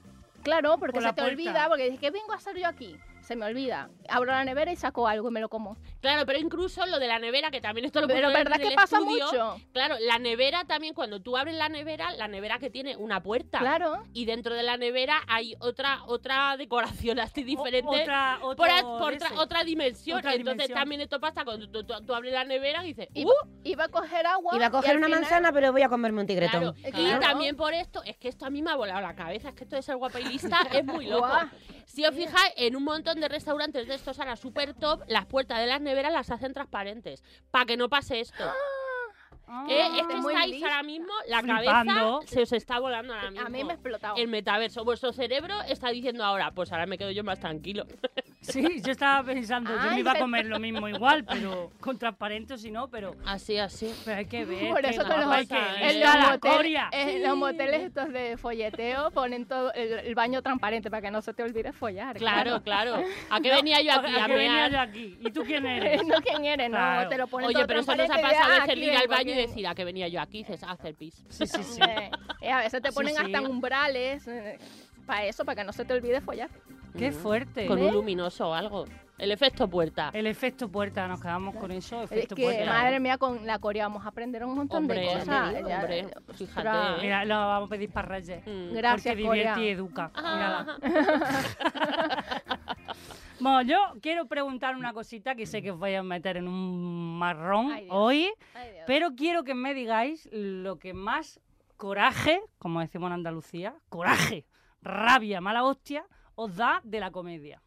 Claro, porque Por se la te puerta. olvida, porque dices, ¿qué vengo a hacer yo aquí? Se me olvida. Abro la nevera y saco algo y me lo como. Claro, pero incluso lo de la nevera, que también esto lo Pero pusieron ¿verdad en que el pasa estudio. mucho? Claro, la nevera también, cuando tú abres la nevera que tiene una puerta. Claro. Y dentro de la nevera hay otra decoración así diferente. Otra dimensión. Otra Entonces dimensión. también esto pasa cuando tú abres la nevera y dices, Iba a coger agua. Iba a y coger al una final- manzana, pero voy a comerme un tigretón. claro. Claro. Y también por esto, es que esto a mí me ha volado la cabeza, es que esto de ser guapa y lista es muy loco. Guau. Si os fijáis, en un montón de restaurantes de estos ahora super top, las puertas de las neveras las hacen transparentes, para que no pase esto. Ah, Es que muy estáis listo. ahora mismo, la Flipando. cabeza se os está volando ahora mismo. A mí me ha explotado. El metaverso, vuestro cerebro está diciendo ahora, pues ahora me quedo yo más tranquilo. Sí, yo estaba pensando, yo me Ay, iba a pero- comer lo mismo igual, pero con transparente o si no, pero Así. hay que ver. Por qué eso que guapa los, hay que en está los la Coria. los moteles estos de folleteo ponen todo el baño transparente para que no se te olvide follar. Claro. ¿A qué venía yo aquí? ¿A A qué venía mear. yo aquí? ¿Y tú quién eres? No, ¿quién eres? Claro. No, te lo ponen Oye, todo pero eso nos ha transparente y pasado ya, de aquí ir al vengo, baño y aquí decir, ¿a qué venía yo aquí? Dices, a hacer pis. Sí, sí, sí. A veces te Sí, ponen sí. hasta umbrales para eso, para que no se te olvide follar. Qué fuerte. Con un ¿Ves? luminoso o algo. El efecto puerta. El efecto puerta, nos quedamos con eso, Es efecto que, puerta. madre mía, con la Corea vamos a aprender un montón de Hombre, cosas. hombre, Ostras. fíjate. Mira, lo vamos a pedir para Reyes. Gracias, Porque Corea. divierte y educa. Ah. Mírala. Bueno, yo quiero preguntar una cosita que sé que os voy a meter en un marrón Ay, Dios. hoy, Ay, Dios. pero quiero que me digáis lo que más coraje, como decimos en Andalucía, coraje, rabia, mala hostia, os da de la comedia.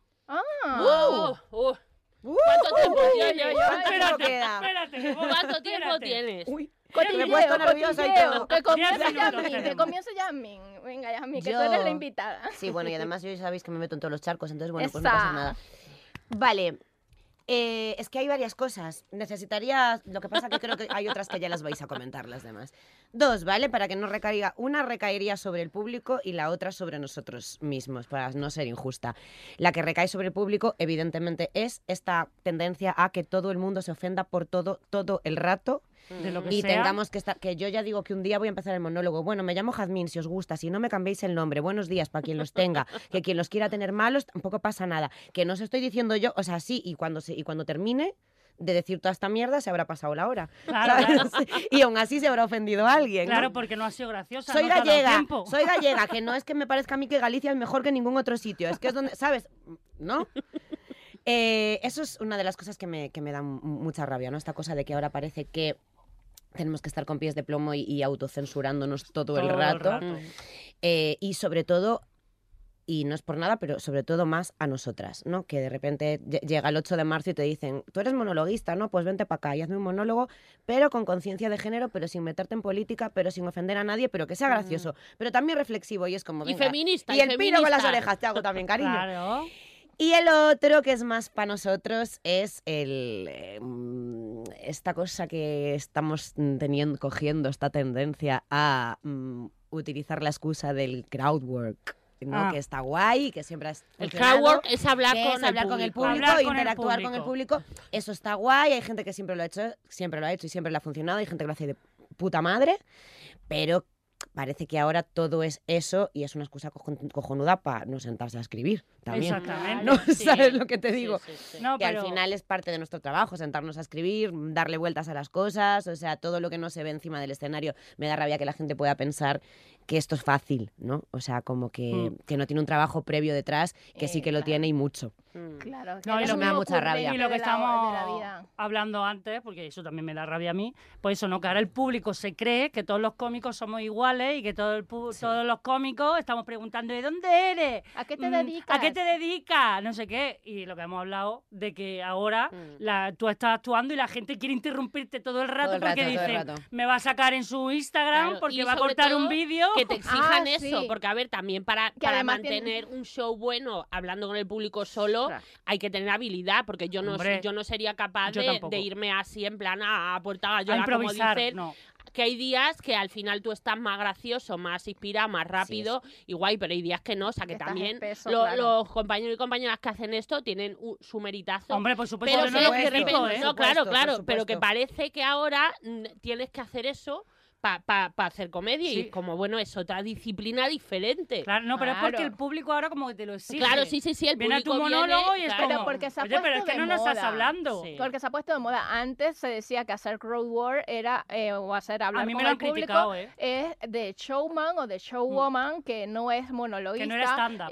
¿Cuánto tiempo tienes? Espérate, queda? espérate. que voy- ¿Cuánto tiempo espérate. tienes? Uy, Cotilleo, me he puesto nerviosa y cotilleo. todo. Que comience 10 minutos Yasmin, que tenemos. comience Yasmin. Venga, Yasmin, que Yo- tú eres la invitada. Sí, bueno, y además yo ya sabéis que me meto en todos los charcos, entonces bueno, pues no Esa. pasa nada. Vale, es que hay varias cosas. Necesitaría, lo que pasa que creo que hay otras que ya las vais a comentar las demás. Dos, ¿vale? Para que no recaiga, una recaería sobre el público y la otra sobre nosotros mismos, para no ser injusta. La que recae sobre el público, evidentemente, es esta tendencia a que todo el mundo se ofenda por todo el rato. De lo que Y sea. tengamos que estar, que yo ya digo que un día voy a empezar el monólogo. Bueno, me llamo Jazmín, si os gusta, si no me cambiéis el nombre. Buenos días para quien los tenga. Que quien los quiera tener malos, tampoco pasa nada. Que no os estoy diciendo yo, o sea, sí, y cuando termine de decir toda esta mierda se habrá pasado la hora. Claro, ¿sabes? Y aún así se habrá ofendido a alguien. ¿no? Claro, porque no ha sido graciosa. Soy no te ha dado gallega, tiempo. soy gallega, que no es que me parezca a mí que Galicia es mejor que ningún otro sitio, es que es donde, ¿sabes? ¿No? Eso es una de las cosas que me da mucha rabia, ¿no? Esta cosa de que ahora parece que tenemos que estar con pies de plomo y autocensurándonos todo el rato. Y sobre todo, y no es por nada, pero sobre todo más a nosotras, ¿no? Que de repente llega el 8 de marzo y te dicen, tú eres monologuista, ¿no? Pues vente para acá y hazme un monólogo, pero con conciencia de género, pero sin meterte en política, pero sin ofender a nadie, pero que sea gracioso, pero también reflexivo y es como, Y venga, feminista. y el pino con las feminista. orejas te hago también, cariño. Claro. Y el otro, que es más para nosotros, es esta cosa que estamos cogiendo, esta tendencia a utilizar la excusa del crowdwork, ¿no? Que está guay, que siempre es El crowdwork es hablar, que es hablar con el público, Hablar con el interactuar con el público. Eso está guay, hay gente que siempre lo ha hecho y siempre le ha funcionado, hay gente que lo hace de puta madre, pero parece que ahora todo es eso y es una excusa cojonuda para no sentarse a escribir también. Exactamente. ¿No? Sí. ¿Sabes lo que te digo? Sí, sí, sí. No, Que pero al final es parte de nuestro trabajo, sentarnos a escribir, darle vueltas a las cosas, o sea, todo lo que no se ve encima del escenario. Me da rabia que la gente pueda pensar que esto es fácil, ¿no? O sea, como que no tiene un trabajo previo detrás, que sí que lo Claro. tiene y mucho. Claro, No, que eso es me da un mucha rabia. y lo que de la estamos vida. hablando antes, porque eso también me da rabia a mí, pues eso, ¿no? Que ahora el público se cree que todos los cómicos somos iguales y que todos los cómicos estamos preguntando ¿de dónde eres? ¿A qué te dedicas? ¿A qué te dedicas? No sé qué. Y lo que hemos hablado de que ahora tú estás actuando y la gente quiere interrumpirte todo el rato Todo el porque rato, todo el dicen, rato. me va a sacar en su Instagram Claro, porque y va a sobre cortar un todo vídeo. Que te exijan Ah, eso, sí. porque a ver, también para además mantener un show bueno, hablando con el público solo, Claro. hay que tener habilidad, porque yo no, Hombre, yo no sería capaz yo tampoco. de irme así en plan a puerta a gallola, como improvisar, dicen, no. que hay días que al final tú estás más gracioso, más inspirado, más rápido y guay, pero hay días que no, o sea que Estás también espeso, lo- claro. los compañeros y compañeras que hacen esto tienen su meritazo. Hombre, por supuesto, pero yo no que- lo supuesto, critico, por ¿eh? no, supuesto, claro, por claro, pero supuesto. que parece que ahora tienes que hacer eso para hacer comedia Sí. y como, bueno, es otra disciplina diferente. Claro, no, pero es porque Claro. el público ahora como que te lo exige. Claro, sí, el Viene a público tu monólogo y es claro. como, porque se ha oye, pero es puesto que de no nos estás moda. hablando. Sí. Porque se ha puesto de moda. Antes se decía que hacer crowdwork era, o hacer hablar A mí con me lo el han público, criticado, ¿eh? es de showman o de showwoman, que no es monologuista. Que no era stand-up.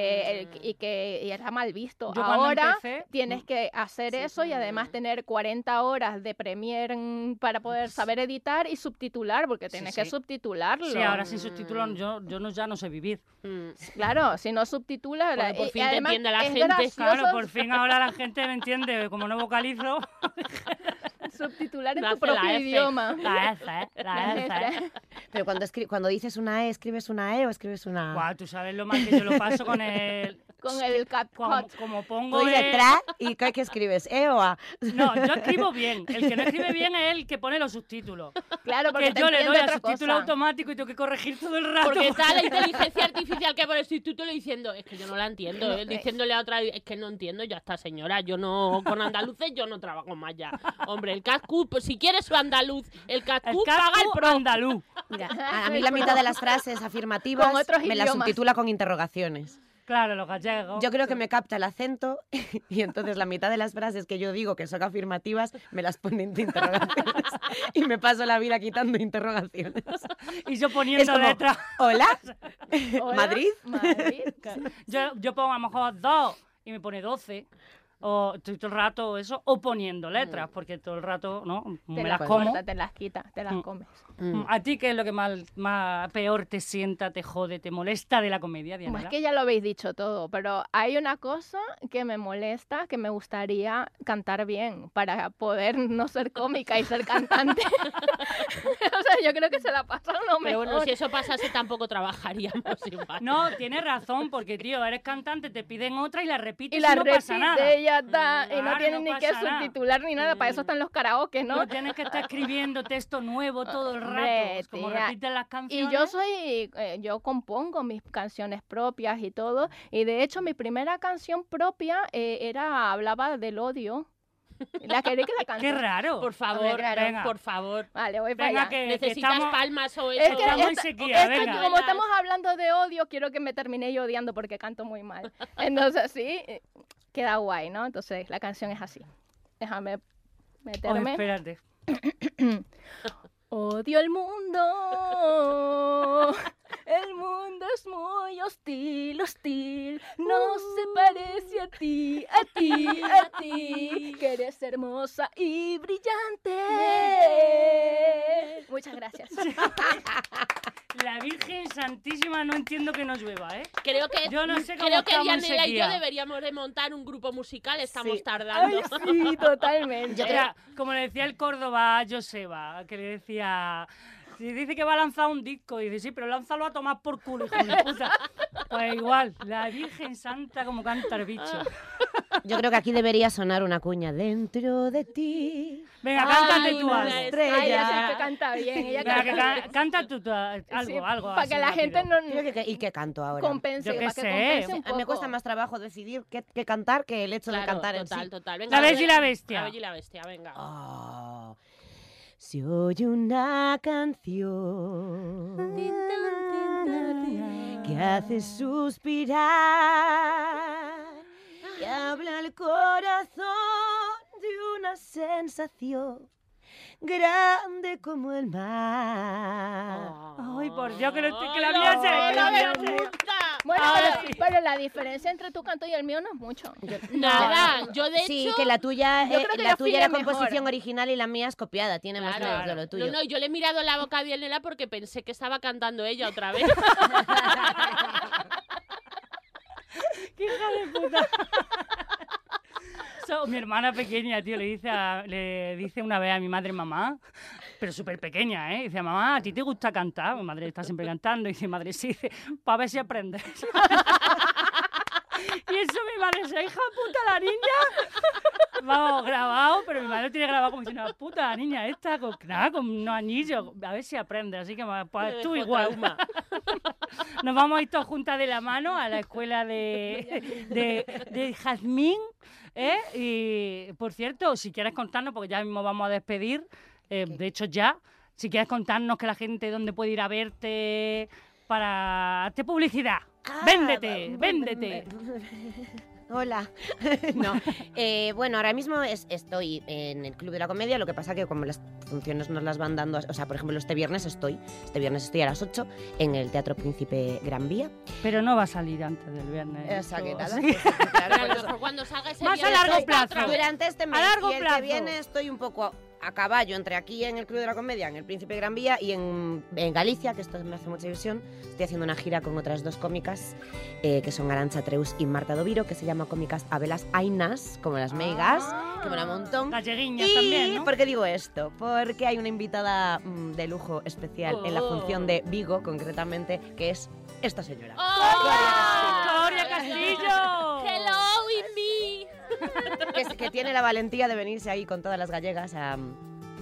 y era mal visto. Yo cuando Ahora empecé, tienes que hacer eso y además tener 40 horas de Premiere para poder saber editar y subtitular, porque tienes sí. que subtitularlo. Sí, ahora sin subtítulos yo no, ya no sé vivir. Mm. Claro, si no subtitulas... Porque por y fin te además entiende la es gente. gracioso Claro, por fin ahora la gente me entiende, como no vocalizo. subtitular en No tu hace la propio F. idioma. La F, la F. Pero cuando dices una E, ¿escribes una E o escribes una A? Guau, tú sabes lo mal que yo lo paso con el... Con el CapCut. Como pongo Voy el... detrás y ¿qué escribes? ¿E o A? No, yo escribo bien. El que no escribe bien es el que pone los subtítulos. Claro, porque Que te yo le doy entiende al otra subtítulo cosa. automático y tengo que corregir todo el rato. Porque está la inteligencia artificial que pone el subtítulo diciendo, es que yo no la entiendo, diciéndole a otra, es que no entiendo, ya está señora, yo no, con andaluces yo no trabajo más ya. Hombre, el cascu, pues si quieres su andaluz, el cascu El paga el casco pro. andaluz. Mira, a mí la mitad de las frases afirmativas Con otros me las idiomas. subtitula con interrogaciones. Claro, los gallegos. Yo creo que me capta el acento y entonces la mitad de las frases que yo digo que son afirmativas me las ponen de interrogaciones y me paso la vida quitando interrogaciones. Y yo Es poniendo como, letras. ¿hola? Hola, ¿Madrid? Madrid. Yo pongo a lo mejor 2 y me pone 12. O estoy todo el rato eso, o poniendo letras, porque todo el rato, ¿no? Te Me las las como. cortas, te las quitas, te las comes. ¿A ti qué es lo que más peor te sienta, te jode, te molesta de la comedia, Pues Diana? es que ya lo habéis dicho todo, pero hay una cosa que me molesta, que me gustaría cantar bien para poder no ser cómica y ser cantante. O sea, yo creo que se la pasa uno Pero mejor. bueno, si eso pasase tampoco trabajaríamos igual. No, tienes razón, porque, tío, eres cantante, te piden otra y la repites y la no pasa nada. repite, ya está, y no Claro, tienen no ni que pasa nada. subtitular ni nada, para eso están los karaoke, ¿no? No tienes que estar escribiendo texto nuevo todo el rato. Hombre, Es como tía. repites las Y canciones. yo compongo mis canciones propias y todo, y de hecho mi primera canción propia hablaba del odio. ¿La queréis que la cante? Qué raro. Por favor, Hombre, claro. Venga. por favor. Vale, voy para Venga, allá. que ¿Necesitas estamos... palmas o Es eso? que Estamos en esta- sequía, es que venga. como estamos hablando de odio, quiero que me terminéis odiando porque canto muy mal. Entonces, sí, queda guay, ¿no? Entonces, la canción es así. Déjame Oh, meterme. espérate. Odio el mundo es muy hostil, hostil, no se parece a ti, a ti, a ti, que eres hermosa y brillante. Muchas gracias. La Virgen Santísima, no entiendo que no llueva, ¿eh? Creo que, Yo no sé cómo creo que estamos en Dianela y yo sequía. deberíamos de montar un grupo musical, estamos Sí. tardando. Ay, sí, totalmente. Era, como le decía el Córdoba a Joseba, que le decía... Si dice que va a lanzar un disco, y dice, sí, pero lánzalo a tomar por culo, hijo de puta. Pues igual, la Virgen Santa como canta el bicho. Yo creo que aquí debería sonar una cuña. Dentro de ti. Venga, Ay, cántate tú una algo. estrella. Ay, ya sé que canta bien. Ella Venga, canta que canta tú algo, Sí, algo. para así que la rápido. gente no ¿Y qué canto ahora? compense, Yo qué para que sé. compense un A mí poco. me cuesta más trabajo decidir qué cantar que el hecho de Claro, cantar en total, sí. total. La Bella y la La Bestia. Bella y la Bestia, venga. Oh, si oye una canción que hace suspirar, que habla al corazón de una sensación grande como el mar. Ay, por Dios, que la ¡Hola, mía se... que la hola, mía me se- gusta! Bueno, Ahora pero la diferencia entre tu canto y el mío no es mucho. Nada, yo de Sí, hecho... que la tuya, yo creo que la la tuya era afine composición mejor. original y la mía es copiada. Tiene más Claro, mérito lo tuyo. No, yo le he mirado la boca a Dianela porque pensé que estaba cantando ella otra vez. ¡Qué hija de puta! Mi hermana pequeña, tío, le dice una vez a mi madre, mamá, pero súper pequeña, ¿eh? Dice, mamá, ¿a ti te gusta cantar? Mi madre está siempre cantando. Y dice, madre, sí, dice, para ver si aprendes. Y eso mi madre, esa hija puta la niña. Vamos, grabado, pero mi madre lo tiene grabado como diciendo, "La puta la niña esta, con unos anillos, a ver si aprende". Así que pues, Me tú dejó igual. trauma. Nos vamos a ir todos juntas de la mano a la escuela de Jazmín. Y, por cierto, si quieres contarnos, porque ya mismo vamos a despedir, de hecho ya, si quieres contarnos que la gente dónde puede ir a verte para darte publicidad. Véndete, véndete. Hola. No. Bueno, ahora mismo estoy en el Club de la Comedia, lo que pasa que como las funciones nos las van dando, o sea, por ejemplo, este viernes estoy a las 8 en el Teatro Príncipe Gran Vía. Pero no va a salir antes del viernes. O sea, que esto, nada, así que- pues, claro, Pero a por lo eso. mejor cuando salga ese Más a viernes largo está plazo. otra vez. Durante este mes largo y el plazo. que viene estoy un poco a caballo entre aquí en el Club de la Comedia, en el Príncipe Gran Vía, y en Galicia, que esto me hace mucha ilusión. Estoy haciendo una gira con otras dos cómicas, que son Arantxa Treus y Marta Doviro, que se llama Cómicas Abelas Ainas, como las meigas, que mola un montón. Galleguiñas Y también, ¿no? ¿por qué digo esto? Porque hay una invitada de lujo especial en la función de Vigo, concretamente, que es esta señora. ¡Oh! ¡Gloria Castillo! Hello in me. Que tiene la valentía de venirse ahí con todas las gallegas a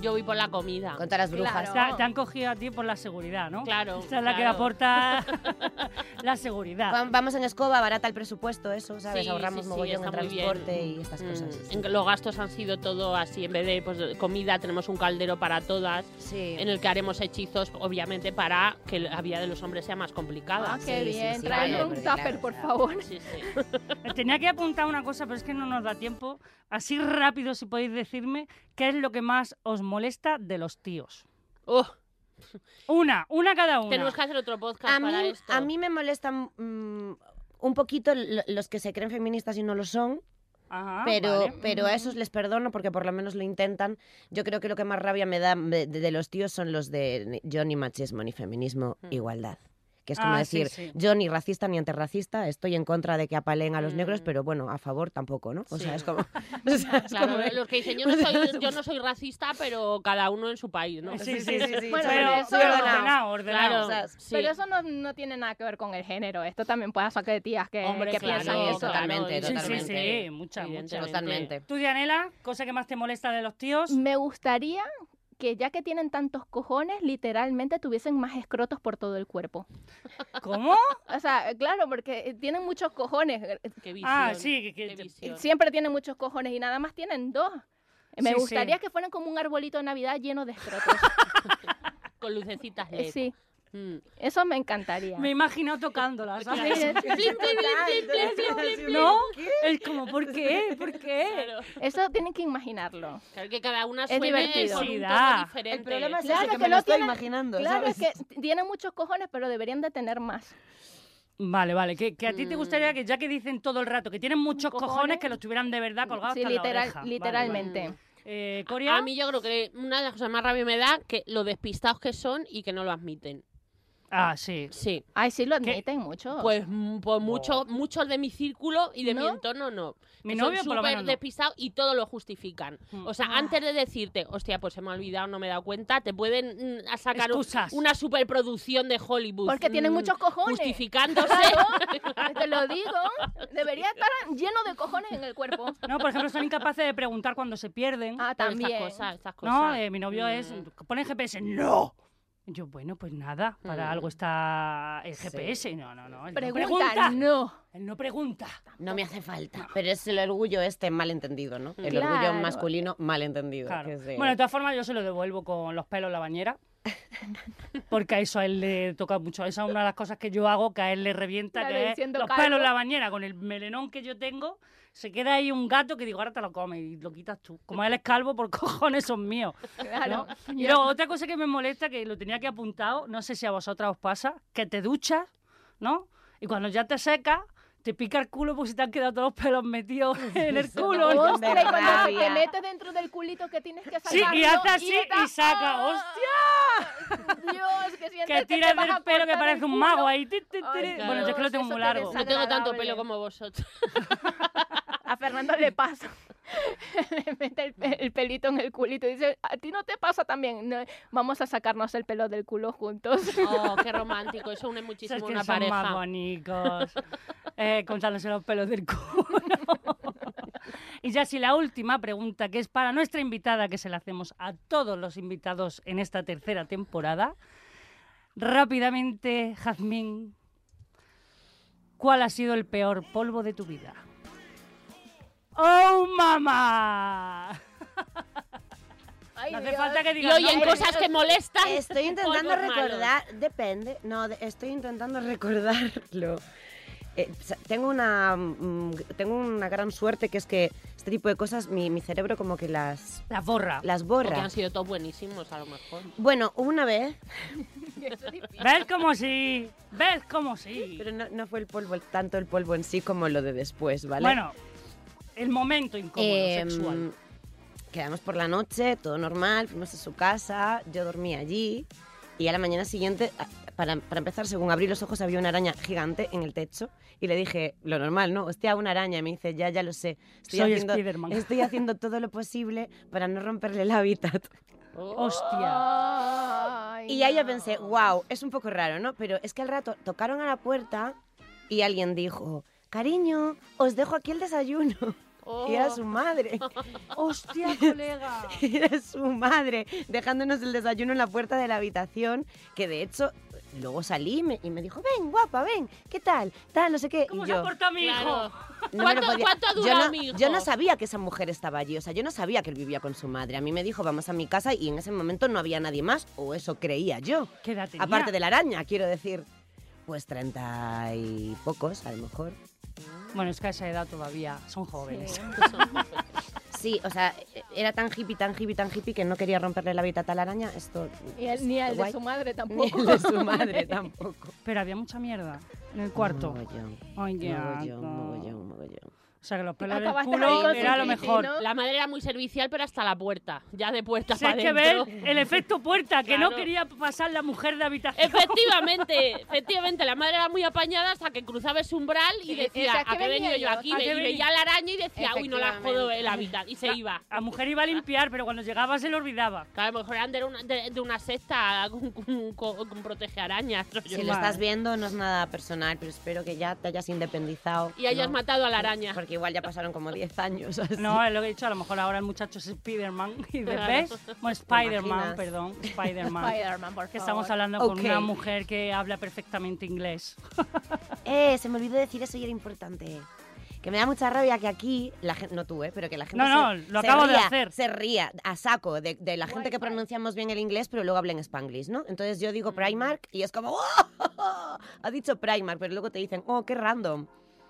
Yo voy por la comida. Contra las brujas. Claro. Te han cogido a ti por la seguridad, ¿no? Claro, Esa es la que claro. aporta la seguridad. Vamos en escoba, barata el presupuesto, eso, ¿sabes? Sí, Ahorramos sí, mogollón en está muy bien. transporte y estas cosas. Sí. Los gastos han sido todo así, en vez de pues, comida tenemos un caldero para todas, Sí. en el que haremos hechizos, obviamente, para que la vida de los hombres sea más Ah, complicada. qué Sí, bien. sí, sí, Traedme vale, un porque tupper, claro, por o sea, favor. Sí, sí. Tenía que apuntar una cosa, pero es que no nos da tiempo. Así rápido, si podéis decirme qué es lo que más os molesta de los tíos. Una cada una. Tenemos que hacer otro podcast para esto. A mí me molestan un poquito los que se creen feministas y no lo son, Ajá, pero vale. a esos les perdono porque por lo menos lo intentan. Yo creo que lo que más rabia me da de los tíos son los de yo ni machismo, ni feminismo, igualdad. Que es como Sí, decir, sí. yo ni racista ni antirracista, estoy en contra de que apaleen a los negros, Mm. pero bueno, a favor tampoco, ¿no? O Sí. sea, es como... o sea, es Claro, como- los que dicen yo no soy racista, pero cada uno en su país, ¿no? Sí. Bueno, pero eso- ordenado. Claro, o sea, sí. Pero eso no tiene nada que ver con el género. Esto también puede sacar de tías que, Hombre, que claro, piensan eso. totalmente, Sí, totalmente. sí, muchas. Evidentemente. Totalmente. ¿Tú, Dianela, cosa que más te molesta de los tíos? Me gustaría que ya que tienen tantos cojones, literalmente tuviesen más escrotos por todo el cuerpo. ¿Cómo? O sea, claro, porque tienen muchos cojones. Qué visión, Ah, sí, qué visión. Siempre tienen muchos cojones y nada más tienen 2. Me Sí, gustaría sí. que fueran como un arbolito de Navidad lleno de escrotos. Con lucecitas LED. Sí, Mm. eso me encantaría. Me he imaginado tocándolas, ¿sabes? Sí, ¿No? Es como, ¿por qué? ¿Por qué? Claro. Eso tienen que imaginarlo. Claro que cada una Es suene divertido. con un Sí, tono da. diferente. El problema es Claro ese, que que me lo no estoy tienen- imaginando, Claro, ¿sabes? es que tienen muchos cojones, pero deberían de tener más. Vale, que a ti te gustaría que ya que dicen todo el rato que tienen muchos cojones, Cojones. que los tuvieran de verdad colgados Sí, hasta la oreja. Vale, literalmente. vale. Coria, A mí yo creo que una de las cosas más rabia me da que lo despistados que son y que no lo admiten. sí. Sí. Ay, sí lo admiten mucho. Pues muchos de mi círculo y de mi ¿No? entorno no. Mi Que novio son por lo súper menos no. despistados y todo lo justifican. O sea, antes de decirte, hostia, pues se me ha olvidado, no me he dado cuenta, te pueden sacar Excusas. una superproducción de Hollywood. Porque tienen muchos cojones. Justificándose. Claro, te lo digo. Debería estar lleno de cojones en el cuerpo. No, por ejemplo, son incapaces de preguntar cuando se pierden. Ah, Pero también. estas cosas. No, mi novio es... Pone GPS, ¡no! Yo, bueno, pues nada, para Mm. algo está el GPS. No. Él Pregunta, no. Él no pregunta. No me hace falta. Pero es el orgullo este malentendido, ¿no? El Claro. orgullo masculino malentendido. Claro. que es de- Bueno, de todas formas, yo se lo devuelvo con los pelos en la bañera. Porque a eso a él le toca mucho. Esa es una de las cosas que yo hago, que a él le revienta, Claro, que es diciendo los calvo. pelos en la bañera. Con el melenón que yo tengo, se queda ahí un gato que digo, ahora te lo comes y lo quitas tú. Como él es calvo, por cojones son míos. Claro. ¿no? Y luego, otra cosa que me molesta, que lo tenía aquí apuntado, no sé si a vosotras os pasa, que te duchas, ¿no? Y cuando ya te secas, te pica el culo porque se te han quedado todos los pelos metidos en el culo. ¿no? Ostras, y cuando rabia. te metes dentro del culito que tienes que Sí, sacarlo. y hace así está- y saca, ¡Ah! ¡hostia! Dios, que sientes Que tiras te vas del a pelo que cortar parece el un culo. mago ahí. Ay, Bueno, yo es que lo tengo Dios, muy eso te largo. No tengo tanto desagradable. pelo como vosotros. A Fernando le pasa. Le mete el pelito en el culito y dice, ¿a ti no te pasa también? No, vamos a sacarnos el pelo del culo juntos. Oh, qué romántico. Eso une Esos muchísimo que una son más pareja. bonitos. Contándose los pelos del culo. Y ya sí, la última pregunta, que es para nuestra invitada, que se la hacemos a todos los invitados en esta tercera temporada. Rápidamente, Jazmín, ¿cuál ha sido el peor polvo de tu vida? ¡Oh, mamá! Ay, No hace Dios. falta que Y digas oyen nombres. cosas que molestan. Estoy intentando polvos malos. recordar, depende, no, estoy intentando recordarlo. Tengo una gran suerte, que es que este tipo de cosas mi cerebro como que las borra. Porque borra. han sido todos buenísimos, a lo mejor. Bueno, una vez, ¿Ves cómo sí? ¿Ves cómo sí? pero no fue el polvo, tanto el polvo en sí como lo de después, ¿vale? Bueno, el momento incómodo Em, sexual. Quedamos por la noche, todo normal, fuimos a su casa, yo dormí allí y a la mañana siguiente, para empezar, según abrí los ojos, había una araña gigante en el techo y le dije, lo normal, ¿no? Hostia, una araña. Y me dice, ya lo sé. Soy Spiderman. Estoy haciendo todo lo posible para no romperle el hábitat. Hostia. Ay, Y ahí yo no. pensé, wow, es un poco raro, ¿no? Pero es que al rato tocaron a la puerta y alguien dijo, cariño, os dejo aquí el desayuno. Y era su madre. ¡Hostia, colega! Era su madre, dejándonos el desayuno en la puerta de la habitación, que de hecho... Luego salí y me dijo, ven, guapa, ven, ¿qué tal? Tal, no sé qué. ¿Cómo Y se yo, ha portado mi hijo? Claro. no me lo podía- ¿Cuánto ha yo durado no- mi hijo? Yo no sabía que esa mujer estaba allí, o sea, yo no sabía que él vivía con su madre. A mí me dijo, vamos a mi casa, y en ese momento no había nadie más, o eso creía yo. ¿Qué edad tenía? Aparte de la araña, quiero decir, pues 30 y pocos, a lo mejor. Bueno, es que a esa edad todavía son jóvenes. Sí, o sea, era tan hippie, tan hippie, tan hippie que no quería romperle el hábitat a la araña. Esto Ni al de guay. su madre Ni tampoco. el de su madre tampoco. Pero había mucha mierda en el cuarto. Mogollón, Ay, qué asco. mogollón. O sea, que los pelos del Acabaste culo ahí con era lo cistitis, mejor. ¿no? La madre era muy servicial, pero hasta la puerta. Ya de puerta Si es para que ver adentro. el efecto puerta, que no Claro. quería pasar la mujer de habitación. Efectivamente, la madre era muy apañada hasta que cruzaba ese umbral y decía, ¿a qué ¿a qué he venido venía yo yo? aquí? ¿A qué Y venía? veía la araña y decía, uy, no la jodo el hábitat. Y se iba. La mujer iba a limpiar, pero cuando llegaba se le olvidaba. Claro, a lo mejor eran de una secta con protege arañas. Si lo estás viendo no es nada personal, pero espero que ya te hayas independizado. Y hayas ¿no? matado a la araña. Porque igual ya pasaron como 10 años. así. No, es lo que he dicho, a lo mejor ahora el muchacho es Spider-Man. ¿Y de Claro. ves? Bueno, Spider-Man, imaginas? perdón. Spider-Man. Spider-Man, por Que favor. estamos hablando con Ok. una mujer que habla perfectamente inglés. Se me olvidó decir eso y era importante. Que me da mucha rabia que aquí, la gente, no tú, pero que la gente No, lo acabo de ría, hacer. se ría a saco de la gente que Wi-Fi. pronunciamos bien el inglés, pero luego habla en Spanglish, ¿no? Entonces yo digo Primark y es como, ¡oh! Ha dicho Primark, pero luego te dicen, oh, qué random.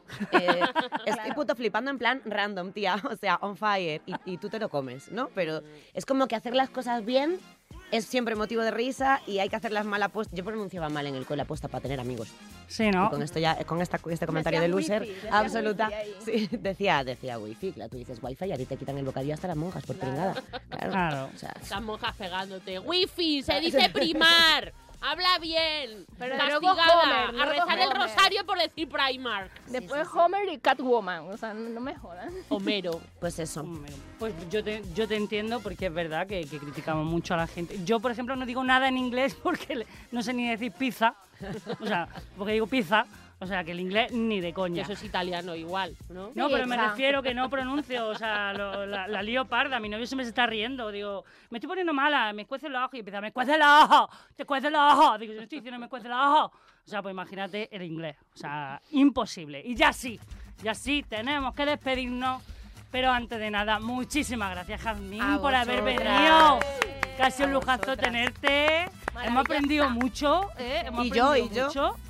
Estoy puto flipando en plan random, tía, o sea, on fire, y tú te lo comes, ¿no? Pero es como que hacer las cosas bien es siempre motivo de risa y hay que hacerlas mal apuesta. Yo pronunciaba mal en el cole apuesta para tener amigos. Sí, Y ¿no? con esto ya, con este comentario de Decías loser wifi, decías absoluta, wifi ahí. sí, decía wifi, claro, tú dices wifi y a ti te quitan el bocadillo hasta las monjas por pringada. Claro. Claro. O sea, Las monjas pegándote. Wifi, se dice primar. Habla bien. Pero Castigada. luego Homer, a rezar el Homer. rosario por decir Primark. Después Homer y Catwoman. O sea, no me jodan. Homero. pues eso. Pues yo te entiendo porque es verdad que criticamos mucho a la gente. Yo, por ejemplo, no digo nada en inglés porque no sé ni decir pizza. O sea, porque digo pizza. O sea, que el inglés ni de Y coña. eso es italiano igual, ¿no? No, pero me Pizza. refiero que no pronuncio, o sea, la lío parda. Mi novio siempre se está riendo. Digo, me estoy poniendo mala, me cuece el ojo. Y empieza, me cuece el ojo, te cuece el ojo. Digo, yo no estoy diciendo me cuece el ojo. O sea, pues imagínate el inglés. O sea, imposible. Y ya sí, tenemos que despedirnos. Pero antes de nada, muchísimas gracias, Jazmín, A por haber vosotras. venido. Casi un A lujazo vosotras. tenerte. Hemos Maravillosa. aprendido mucho, hemos Y yo, aprendido y yo. mucho.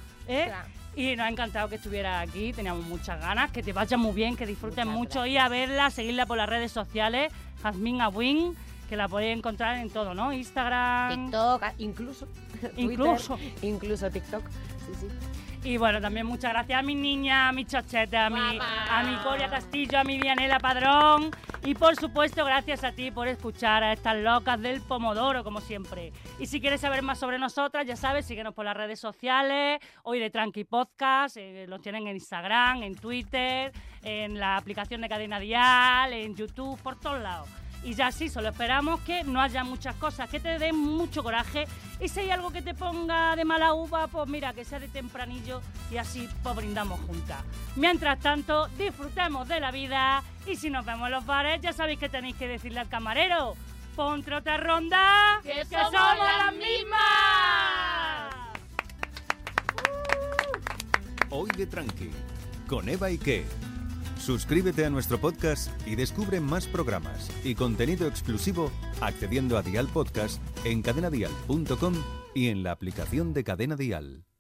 Y nos ha encantado que estuvieras aquí, teníamos muchas ganas, que te vaya muy bien, que disfruten Muchas mucho, gracias. ir a verla, seguirla por las redes sociales, Jazmín Awin, que la podéis encontrar en todo, ¿no? Instagram, TikTok, incluso. Incluso. Twitter, incluso TikTok. Sí, sí. Y bueno, también muchas gracias a mis niñas, a mi Chochete, a mi Coria Castillo, a mi Dianela Padrón. Y por supuesto, gracias a ti por escuchar a estas locas del Pomodoro, como siempre. Y si quieres saber más sobre nosotras, ya sabes, síguenos por las redes sociales, Hoy de Tranqui Podcast, los tienen en Instagram, en Twitter, en la aplicación de Cadena Dial, en YouTube, por todos lados. Y ya sí, solo esperamos que no haya muchas cosas que te den mucho coraje. Y si hay algo que te ponga de mala uva, pues mira, que sea de tempranillo y así pues brindamos juntas. Mientras tanto, disfrutemos de la vida y si nos vemos en los bares, ya sabéis que tenéis que decirle al camarero, ponte otra ronda, ¡Que somos las mismas! Hoy de Tranqui, con Eva y Ke. Suscríbete a nuestro podcast y descubre más programas y contenido exclusivo accediendo a Dial Podcast en cadenadial.com y en la aplicación de Cadena Dial.